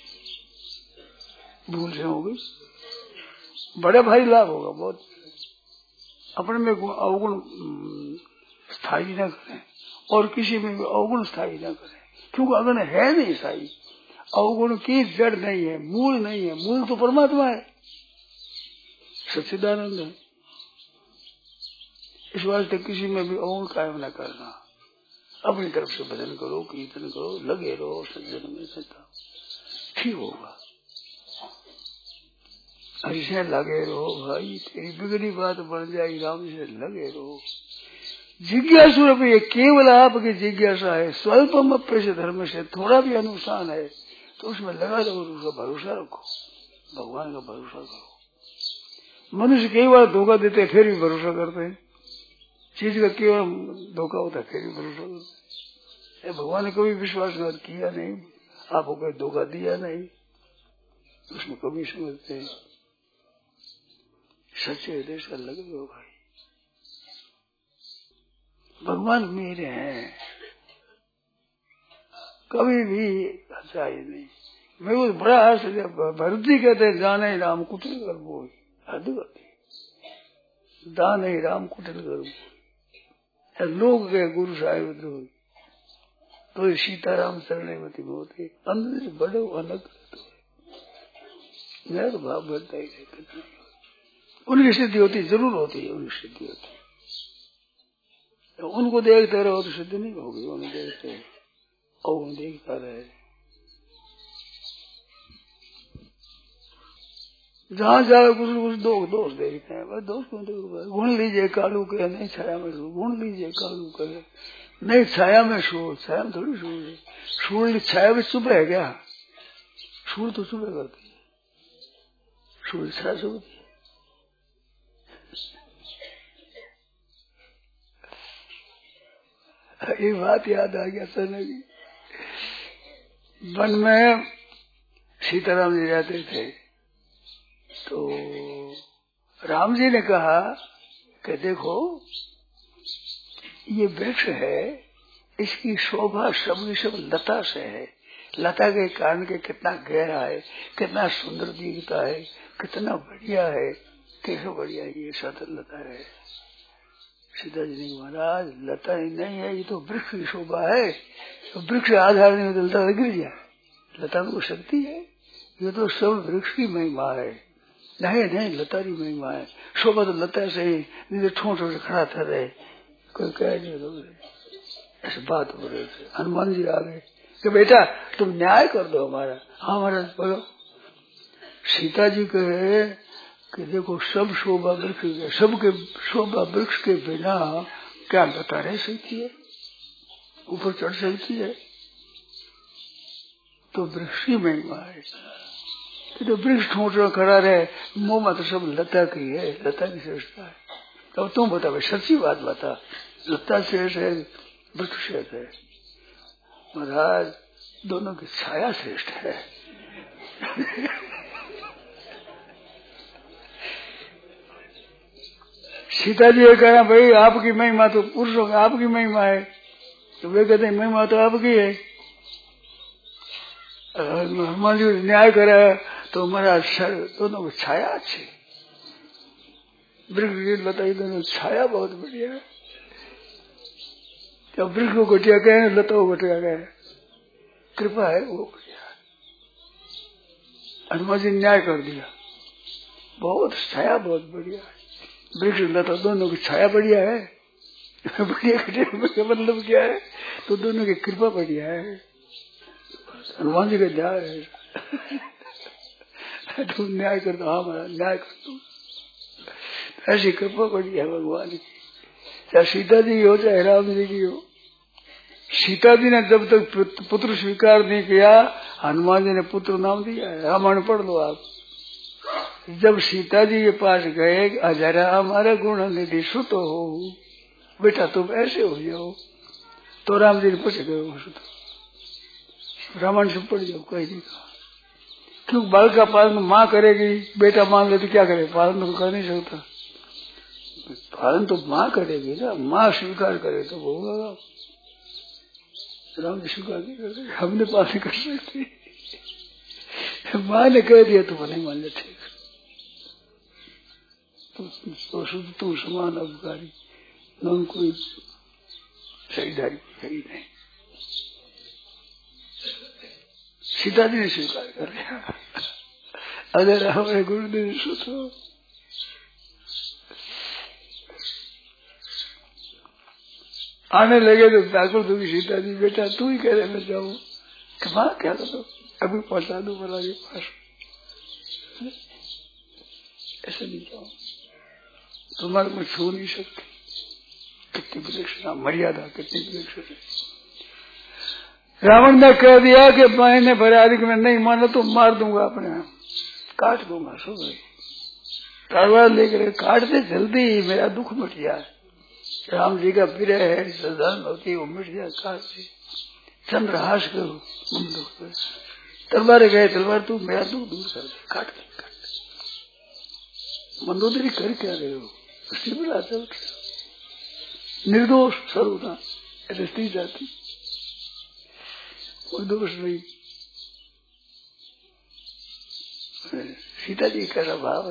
भूल से होगी, बड़े भारी लाभ होगा बहुत। अपने में अवगुण स्थायी न करें और किसी में भी अवगुण स्थायी न करें, क्योंकि अगुण है नहीं स्थायी, अवगुण की जड़ नहीं है, मूल नहीं है, मूल तो परमात्मा है, सच्चिदानंद है। इस वास्ते किसी में भी अवगुण कायम न करना, अपनी तरफ से भजन करो, कीर्तन करो, लगे रहो सज्जन में, सदा ठीक होगा। ऐसे लगे रहो भाई, तेरी बिगड़ी बात बन जाएगी, राम से लगे रहो। जिज्ञासु ये केवल आपकी जिज्ञासा है, स्वल्पम अप्य धर्म से थोड़ा भी अनुष्ठान है तो उसमें लगा रहो, उसका भरोसा रखो, भगवान का भरोसा करो। मनुष्य कई बार धोखा देते फिर भी भरोसा करते हैं, चीज का केवल धोखा होता है फिर भी भरोसा करते हैं। भगवान ने कभी विश्वासघात किया नहीं, आपको कोई धोखा दिया नहीं, उसमें कभी समझते हैं। सच्चे हृदय से लगे हो भाई, भगवान मेरे हैं, कभी भी चाहिए नहीं। मैं वो बड़ा हर्ष, भरत जी कहते हैं जाने राम कुटिल कर बोल, हद होती दाने राम कुटिल कर बोल, लोग गए गुरु साहिब द्रोह तो सीताराम शरणमति मोती, अंदर बड़े अलग मेरा तो भाव बढ़ता ही है। उनकी सिद्धि होती जरूर होती है, उनकी सिद्धि होती है, उनको देखते रहो तो सिद्धि नहीं होगी, उन्हें देखते और उन्हें देखता रहे। जहाँ जावे कुछ कुछ दोष दोष देखते हैं। बस दोष क्यों देखो? गुण लीजिए कालू कहे, नहीं छाया में शो। गुण लीजिए कालू कहे, नहीं छाया में शो। छाया में थोड़ी शो है। सूर्य छाया में सुबह है क्या? सूर्य तो सुबह करती है, सूर्य छाया सुबह। ये बात याद आ गया सर की। वन में सीताराम जी रहते थे, तो राम जी ने कहा कि देखो ये वृक्ष है, इसकी शोभा सब की सब लता से है। लता के कारण के कितना गहरा है, कितना सुंदर दिखता है, कितना बढ़िया है, कैसे बढ़िया है ये सतत लता है। सीता जी ने महाराज लता ही नहीं है, ये तो वृक्ष की शोभा है। तो वृक्ष आधार नहीं तो लता गिर जाए, लता में शक्ति है। ये तो सब वृक्ष की महिमा है। नहीं नहीं लता की महिमा है। शोभा तो लता से ही, नहीं तो ठोंठ से खड़ा था रहे, कोई कह नहीं तो ऐसी बात हो रही थी। हनुमान जी आ गए कि बेटा तुम न्याय कर दो हमारा। हाँ महाराज बोलो। सीता जी कहे कि देखो सब शोभा वृक्ष के, सबके शोभा वृक्ष के बिना क्या लता रह सकती है, ऊपर चढ़ सकती है? तो वृक्ष की महिमा है। तो वृक्ष ठोंठ में खड़ा रहे, मुंह में तो सब लता की है, लता की श्रेष्ठता है। तो तुम बता भाई, सच्ची बात बता, लता श्रेष्ठ है वृक्ष श्रेष्ठ है? महाराज दोनों की छाया श्रेष्ठ है। सीता जी ये कह रहे भाई आपकी महिमा तो पुरुषों की, आपकी महिमा है। तो वे कहते हैं महिमा तो आपकी है। हनुमान जी न्याय करे तो हमारा दोनों को छाया अच्छी, वृक्ष की लता दोनों छाया बहुत बढ़िया है। जब वृक्ष को घटिया कहे, लता को घटिया कहे, कृपा है वो बढ़िया। हनुमान जी न्याय कर दिया, बहुत छाया बहुत बढ़िया है। वृक्ष लता दोनों की छाया बढ़िया है। बढ़िया घटिया मतलब क्या है? तो दोनों की कृपा बढ़िया है। हनुमान जी का न्याय है। तुम न्याय कर दो। हाँ महाराज न्याय कर दो। ऐसी कृपा बढ़िया है भगवान की, चाहे सीता जी की हो चाहे राम जी की हो। सीता जी ने जब तक पुत्र स्वीकार नहीं किया, हनुमान जी ने पुत्र नाम दिया है। रामायण पढ़ लो आप। जब सीता जी के पास गए, अजरा हमारे गुण निधि सुत हो, बेटा तुम ऐसे हो जाओ, तो राम जी ने पूछ गए वो सुत। रामायण से पढ़ जाओ, कोई नहीं कहा। क्यों बाल का पालन माँ करेगी, बेटा मान ले तो क्या करे? पालन तो कर नहीं सकता। पालन तो माँ करेगी ना, माँ स्वीकार करे तो वो होगा। राम जी स्वीकार नहीं करते, हमने पालन कर सकते। माँ ने कह दिया तो वो नहीं मान ले, ठीक तो शुद्ध तू समान अधिकारी न कोई सही धारी सही नहीं। सीता जी ने स्वीकार कर लिया। अगर हमारे गुरुदेव सोचो, आने लगे तो ठाकुर दूंगी सीता जी, बेटा तू ही कह रहे मैं जाऊं, माँ क्या करो अभी पहुंचा दू बोला के पास, ऐसे नहीं जाओ, तुम्हारे को छू नहीं सकती। कितनी विलक्षणता, मर्यादा कितनी विलक्षण। रावण ने कह दिया कि मैंने बरारी में नहीं माना तो मार दूंगा, अपने काट दूंगा। सो गई तलवार लेकर, काटते जल्दी मेरा दुख मिट जाए। राम जी का विरह है, श्रद्धान होती वो मिट जाए, काट दे। चंद्रहास करो, तलवार गए, तलवार तू मेरा दुख दूर कर दे, काट दे, काट दे। मंदोदरी कर क्या रहे हो? शिवला चल निर्दोष स्वरूपा ऐसे स्त्री जाती, कोई दोष नहीं। सीता जी का भाव है,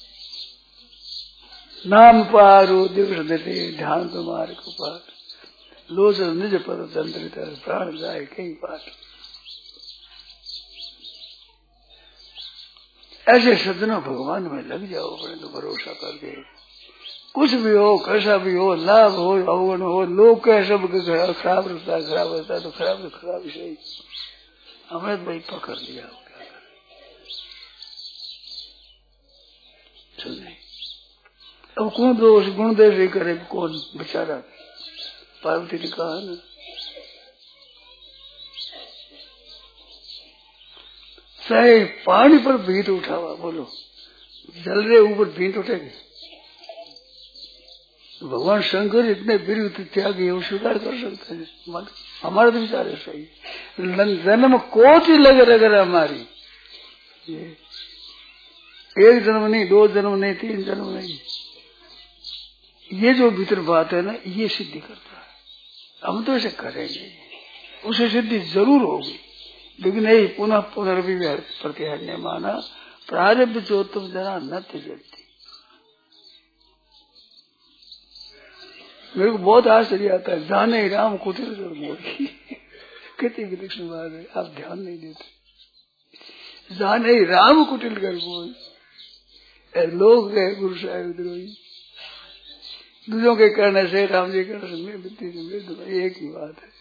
नाम पारो दिवस देते ध्यान तुम्हारे को पार, लोच निज पर तंत्रित प्राण जाए कई बार। ऐसे सज्जनों भगवान में लग जाओ, अपने तो भरोसा करके। कुछ भी हो, कैसा भी हो, लाभ हो अवगुण हो, लोग कह सब खराब रहता है, खराब रहता है तो खराब तो खराब ही सही। हमने तो भाई पकड़ लिया, क्या अब कौन दोष गुण देश ही करे, कौन बेचारा। पार्वती ने कहा ना, चाहे पानी पर भीत उठावा, बोलो जल रहे ऊपर भीत उठेगी। भगवान शंकर इतने वीर त्यागी, वो स्वीकार कर सकते हैं। हमारा तो विचार ऐसा ही, जन्म कोटि लगे रगर हमारी, ये एक जन्म नहीं, दो जन्म नहीं, तीन जन्म नहीं, ये जो भीतर बात है ना, ये सिद्धि करता है। हम तो ऐसे करेंगे, उसे सिद्धि जरूर होगी, लेकिन नहीं पुनः पुनर्विवाह प्रत्याहार माना, प्रारब्ध जो तुम जना न त्यजती। मेरे को बहुत आश्चर्य आता है, जाने राम कुटिल कर मोही, कितनी विलक्षण बात है, आप ध्यान नहीं देते। जाने राम कुटिल कर मोही, लोग गए गुरु साहिब द्रोही, दूसरों के कहने से, राम जी कहने से, मैं बित्ती से मेरे एक ही बात है,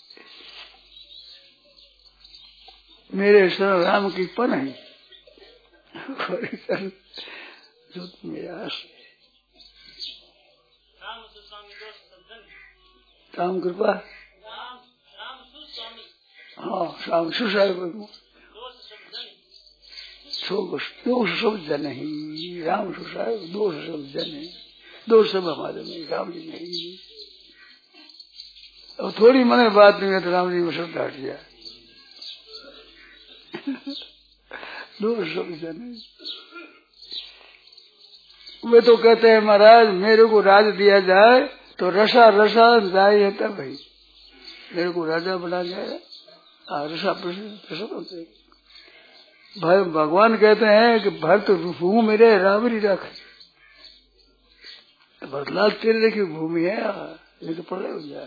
मेरे शरण राम की पन है, जो तुम्हें आस राम कृपा, हाँ राम सुसाय दोष सब जन ही, राम सुसाय दोष सब जन है, दोष सब हमारे में, राम जी नहीं। अब थोड़ी मन में बात नहीं है तो राम जी में श्रद्धा हट जाए, दोष सब जन है। वे तो कहते हैं महाराज मेरे को राज दिया जाए तो रसा रसा जाए तब भाई, मेरे को राजा बना जाए, रसा प्रसन्न होते। भाई भगवान कहते हैं कि भरत भूमि मेरे रावरी रख, भरतलाल तेरे की भूमि है, नहीं तो प्रलय हो जाए।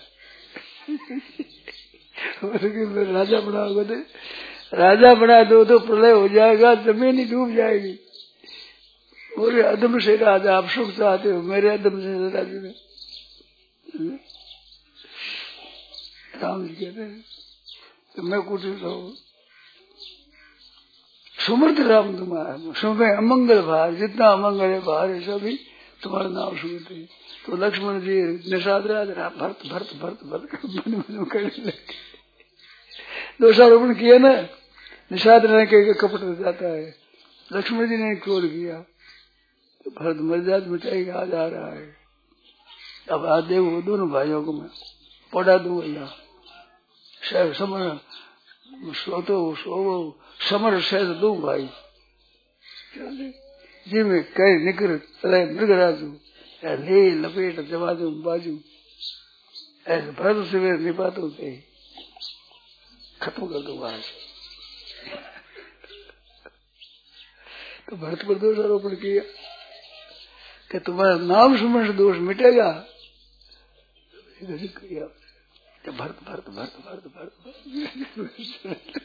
राजा बनाओगे तो राजा बना दो तो प्रलय हो जाएगा, जमीन ही डूब जाएगी। बोले अदम से राजा, आप सुख चाहते हो, मेरे अदम से राजा में। राम जी कहते हैं तो मैं कुछ कहूँ, सुमृत राम तुम्हारा, सुबह अमंगल भार, जितना अमंगल है भार है सभी तुम्हारा नाम सुनते हैं। तो लक्ष्मण जी निषाद राज भरत भरत भरत भरत मन मन करने लगे, दोषारोपण किया ना, निषाद ने कह कपट हो जाता है, लक्ष्मण जी ने क्रोध किया तो भरत मर्याद मिटाई आ जा रहा है। अब आज देखो दोनों भाइयों को मैं पढ़ा दूंगा यहाँ, शायद समर सोतो सो समर शायद दो भाई जी में कई निकर चले मृगराजू, ले लपेट जवाजू बाजू, ऐसे भरत से वे निपात होते खत्म कर दो भाई। तो भरत पर दोष आरोपण किया कि तुम्हारा नाम सुमन से दोष मिटेगा, किया भरत भरत भरत भरत भरत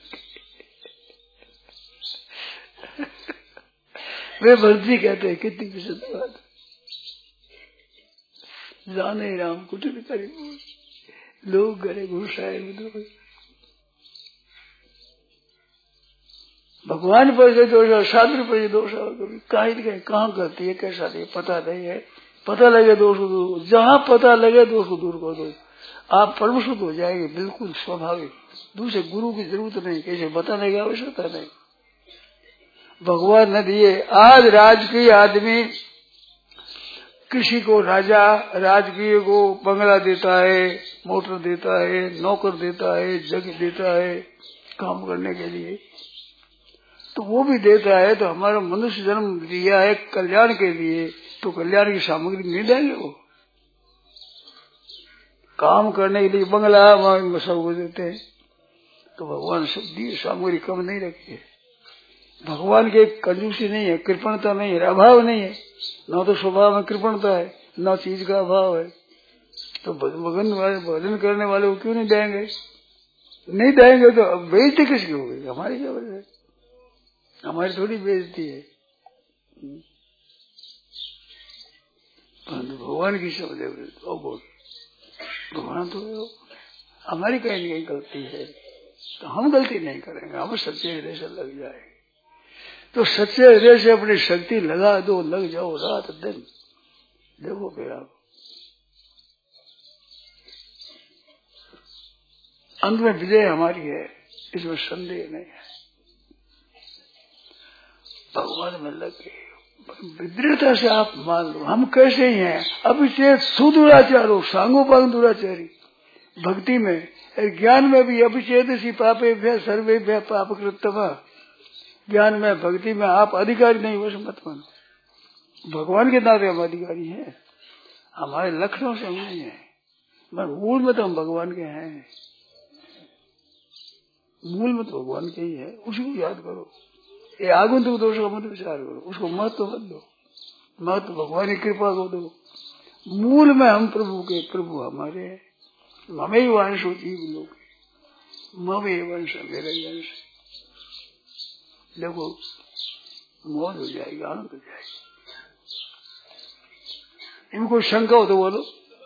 वे भरत जी कहते हैं कितनी विशुद्ध बात, जाने राम कुटिल करी लोग गए गुरु साहिब, भगवान पर से दोष, शास्त्र पर दोष, कहीं कहाँ गलती है कैसा नहीं पता नहीं है, पता लगे दोष को दूर, जहाँ पता लगे दोष को दूर कर दो, आप परम शुद्ध हो जाएंगे, बिल्कुल स्वाभाविक। दूसरे गुरु की जरूरत नहीं, कैसे बताने की आवश्यकता नहीं, भगवान ने दिए। आज राजकीय आदमी किसी को राजा, राजकीय को बंगला देता है, मोटर देता है, नौकर देता है, जगह देता है काम करने के लिए, तो वो भी देता है। तो हमारा मनुष्य जन्म दिया है कल्याण के लिए, तो कल्याण की सामग्री नहीं देंगे, वो काम करने के लिए बंगला सब देते हैं। तो भगवान शब्दी सामग्री कम नहीं रखी है। भगवान के कंजूसी नहीं है, कृपणता नहीं है, अभाव नहीं है, न तो स्वभाव में कृपणता है, न चीज का अभाव है। तो भजन वाले भजन करने वाले को क्यों नहीं देंगे? नहीं देंगे तो बेइज्जती किसकी हो गई? हमारी क्या वजह है? हमारी थोड़ी बेइज्जती है, भगवान की सब तो बोल भगवान तो हमारी कहीं नहीं गलती है, तो हम गलती नहीं करेंगे, हम सच्चे हृदय से लग जाएंगे। तो सच्चे हृदय से अपनी शक्ति लगा दो, लग जाओ रात दिन, देखो फिर आप अंत में विजय हमारी है, इसमें संदेह नहीं है। भगवान में लगे दृढ़ता से आप मान लो, हम कैसे ही हैं। अभिचेत सुदुराचारो सांगोपांग दुराचारी। भक्ति में ज्ञान में भी अभिचेत सी पापे भय सर्वे भय पाप कृतवा। ज्ञान में भक्ति में आप अधिकारी नहीं, वश मत मानो। भगवान के नाते हम अधिकारी हैं, हमारे लक्षणों से हम नहीं है, मगर मूल में तो हम भगवान के हैं। मूल में तो भगवान के ही है, उसी को याद करो। ये आगंतुक दोष का मत विचार करो, उसको महत्व मत दो, महत्व भगवान की कृपा को दो। मूल में हम प्रभु के, प्रभु हमारे हैं। हमें ही वंश होती है लोग, मवे वंश मेरा वंश। देखो मौज हो जाएगी, आनंद हो जाएगी। इनको शंका हो तो बोलो,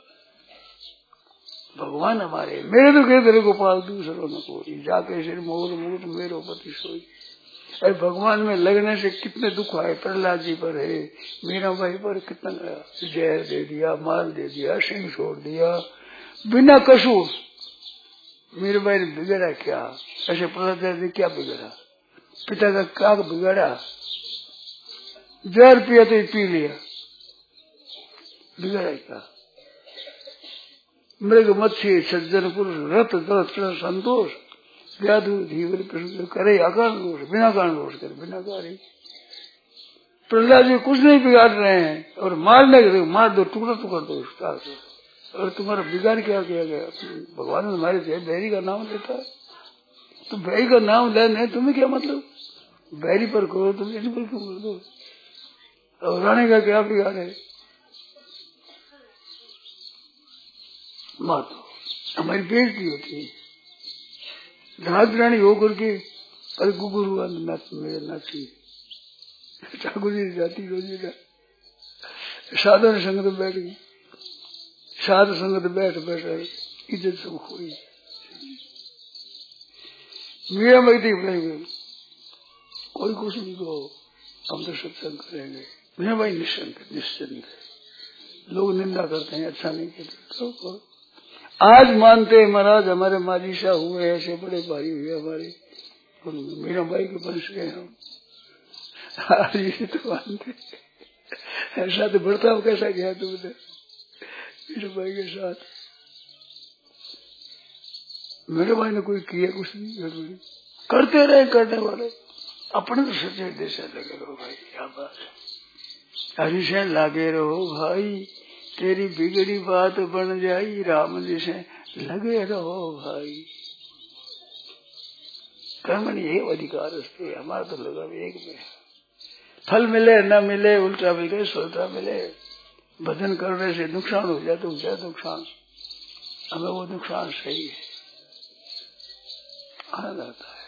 भगवान हमारे। मेरे तो कह तेरे गोपाल दूसरों न कोई, जाके सिर मोर मुकुट मेरो पति सोई। अरे भगवान में लगने से कितने दुख आए। प्रहलाद जी पर है, मीरा भाई पर कितना जहर दे दिया, माल दे दिया, सिंह छोड़ दिया, बिना कसूर। मीरा भाई ने बिगड़ा क्या? ऐसे प्रहलाद जी क्या बिगड़ा? पिता का क्या बिगड़ा? जहर पिया तो पी लिया, बिगड़ा क्या? मृग मत्स्य सज्जन पुरुष रत दरत संतोष व्याधु धीवर प्रसन्न करे अकारण दोष, बिना कारण दोष करे, बिना कारण। प्रहलाद जी कुछ नहीं बिगाड़ रहे हैं और मारने के मार दो, टुकड़ा टुकड़ा दो उसका। और तुम्हारा बिगाड़ क्या किया गया? भगवान ने तुम्हारे बैरी का नाम लेता है, तो बैरी का नाम लेने तुम्हें क्या मतलब? बैरी पर करो तुम, इस पर क्यों कर दो? और रानी का क्या बिगाड़ है? मार दो, हमारी बेइज्जती होती है। राज रानी होकर के अरे गुगुरु नाच मेरे नाची ठाकुर जी जाती रोजी का साधन संगत बैठ गई, साध संगत बैठ बैठ इज्जत सब खोई। मीरा मगती बोलेंगे कोई कुछ नहीं कहो, हम तो सत्संग करेंगे। मीरा भाई निश्चिंत निश्चिंत है। लोग निंदा करते हैं, अच्छा नहीं कहते, तो करो। आज मानते हैं महाराज हमारे माजी शाह हुए ऐसे बड़े भाई हुए हमारे, मीरा भाई के वंश गए हम। आज ये तो मानते ऐसा तो बर्ताव कैसा किया तुमने मीरा भाई के साथ? मेरे भाई ने कोई किया कुछ नहीं, गड़बड़ी करते रहे करने वाले। अपने तो सच्चे देश लगे रहो भाई, क्या बात है। हरी से लगे रहो भाई, तेरी बिगड़ी बात बन जाई। राम जी से लगे रहो भाई। कर्मणि एव अधिकारस्ते, हमारा तो लगा एक में। फल मिले न मिले, उल्टा मिले सुलटा मिले, भजन करने से नुकसान हो जाए तो हो जाए नुकसान, हमें वो नुकसान सही है, आनंद आता है।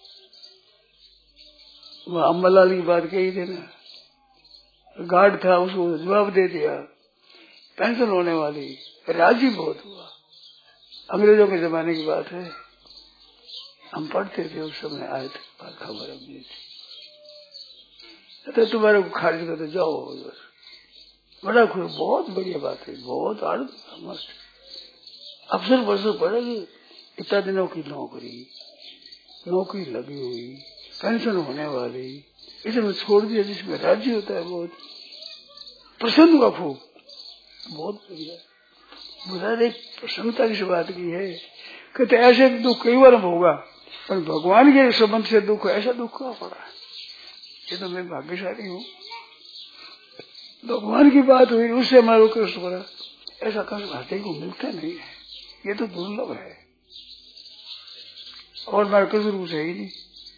वह अम्बालाल की बात कही थी ना, गार्ड था उसको जवाब दे दिया, पेंशन होने वाली, राजी बहुत हुआ। अंग्रेजों के जमाने की बात है, हम पढ़ते थे उस समय, आए थे खबर अपनी थी, तो तुम्हारे को खारिज करते जाओ बस। बड़ा खुश, बहुत बढ़िया बात है, बहुत आनंद मस्त। अफसर बरसों पड़ेगी, इतना दिनों की नौकरी नौकरी लगी हुई, पेंशन होने वाली, इसमें छोड़ दिया जिसमें राज्य होता है, बहुत प्रसन्न हुआ खूब, बहुत बढ़िया। बुरा एक प्रसन्नता की बात की है, कहते ऐसे दुख कई बार होगा, पर भगवान के संबंध से दुख, ऐसा दुख क्यों पड़ा? ये तो मैं भाग्यशाली हूँ, भगवान की बात हुई उससे हमारा कष्ट पड़ा। ऐसा कष्ट हृदय को मिलता नहीं है, ये तो दुर्लभ है, और मेरा कष्ट कुछ है ही नहीं।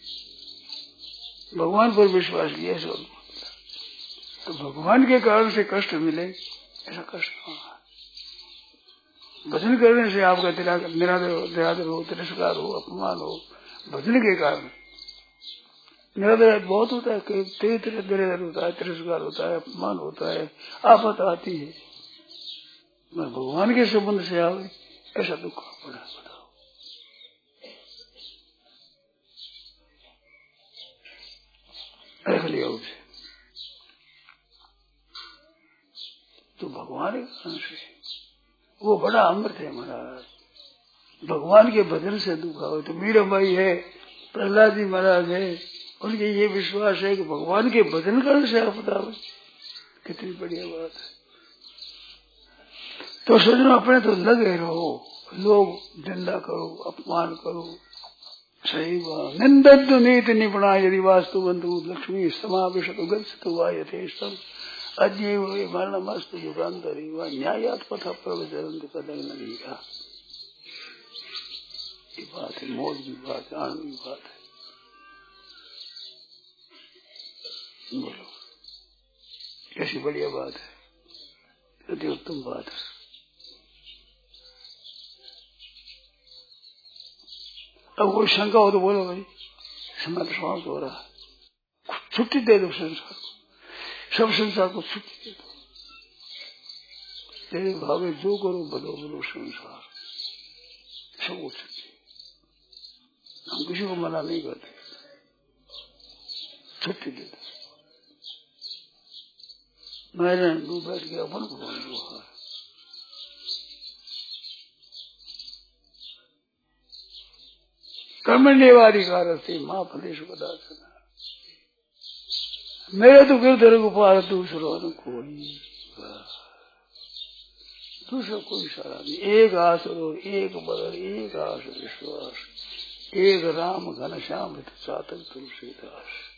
भगवान पर विश्वास किया सब, तो भगवान के कारण से कष्ट मिले, ऐसा कष्ट होगा। भजन करने से आपका निरादर हो, तिरस्कार हो, अपमान हो, भजन के कारण निरादर बहुत होता है, तेरे तेरे निरादर होता है, तिरस्कार होता है, अपमान होता है, आफत आती है। मैं भगवान के संबंध से आवे, ऐसा दुख पड़ा, बताओ। रख लिया उसे, तो भगवान के कारण से वो बड़ा अमृत है महाराज। भगवान के भजन से दुख आओ। तो मीराबाई है, प्रहलाद जी महाराज है, उनके ये विश्वास है कि भगवान के भजन करने से आपदा हो। कितनी बढ़िया बात है। तो सोचना अपने तो लगे रहो, लोग निंदा करो, अपमान करो, सही बात। निंदत नीति निपुणा यदि वास्तु बंधु लक्ष्मी समावेश गच्छतु वा यथेष्टम अजीव मरणमस्तु युगांतरी वा न्यायात पथ प्रवचरन्ति पदं न लीला। ये बात है, मौज की बात है, आनंद की बात है। बोलो कैसी बढ़िया बात है, अति उत्तम बात है। अब कोई शंका हो तो बोलो भाई, समय तो समाप्त हो रहा है, छुट्टी दे दो संसार को, सब संसार को छुट्टी दे दो। तेरे भावे जो करो बदो बदो संसार, सब छुट्टी। हम किसी को मना नहीं करते, छुट्टी दे दो। मैंने दो बैठ के अपन को है कर्मण्यवाधिकार से माँ फलेश पदार्थ। मेरे तो गिरधर गोपाल दूसरों ने कोई दूसरा कोई सारा नहीं। एक आसरो, एक बदल, एक आस विश्वास, एक राम घनश्याम चातक तुलसीदास।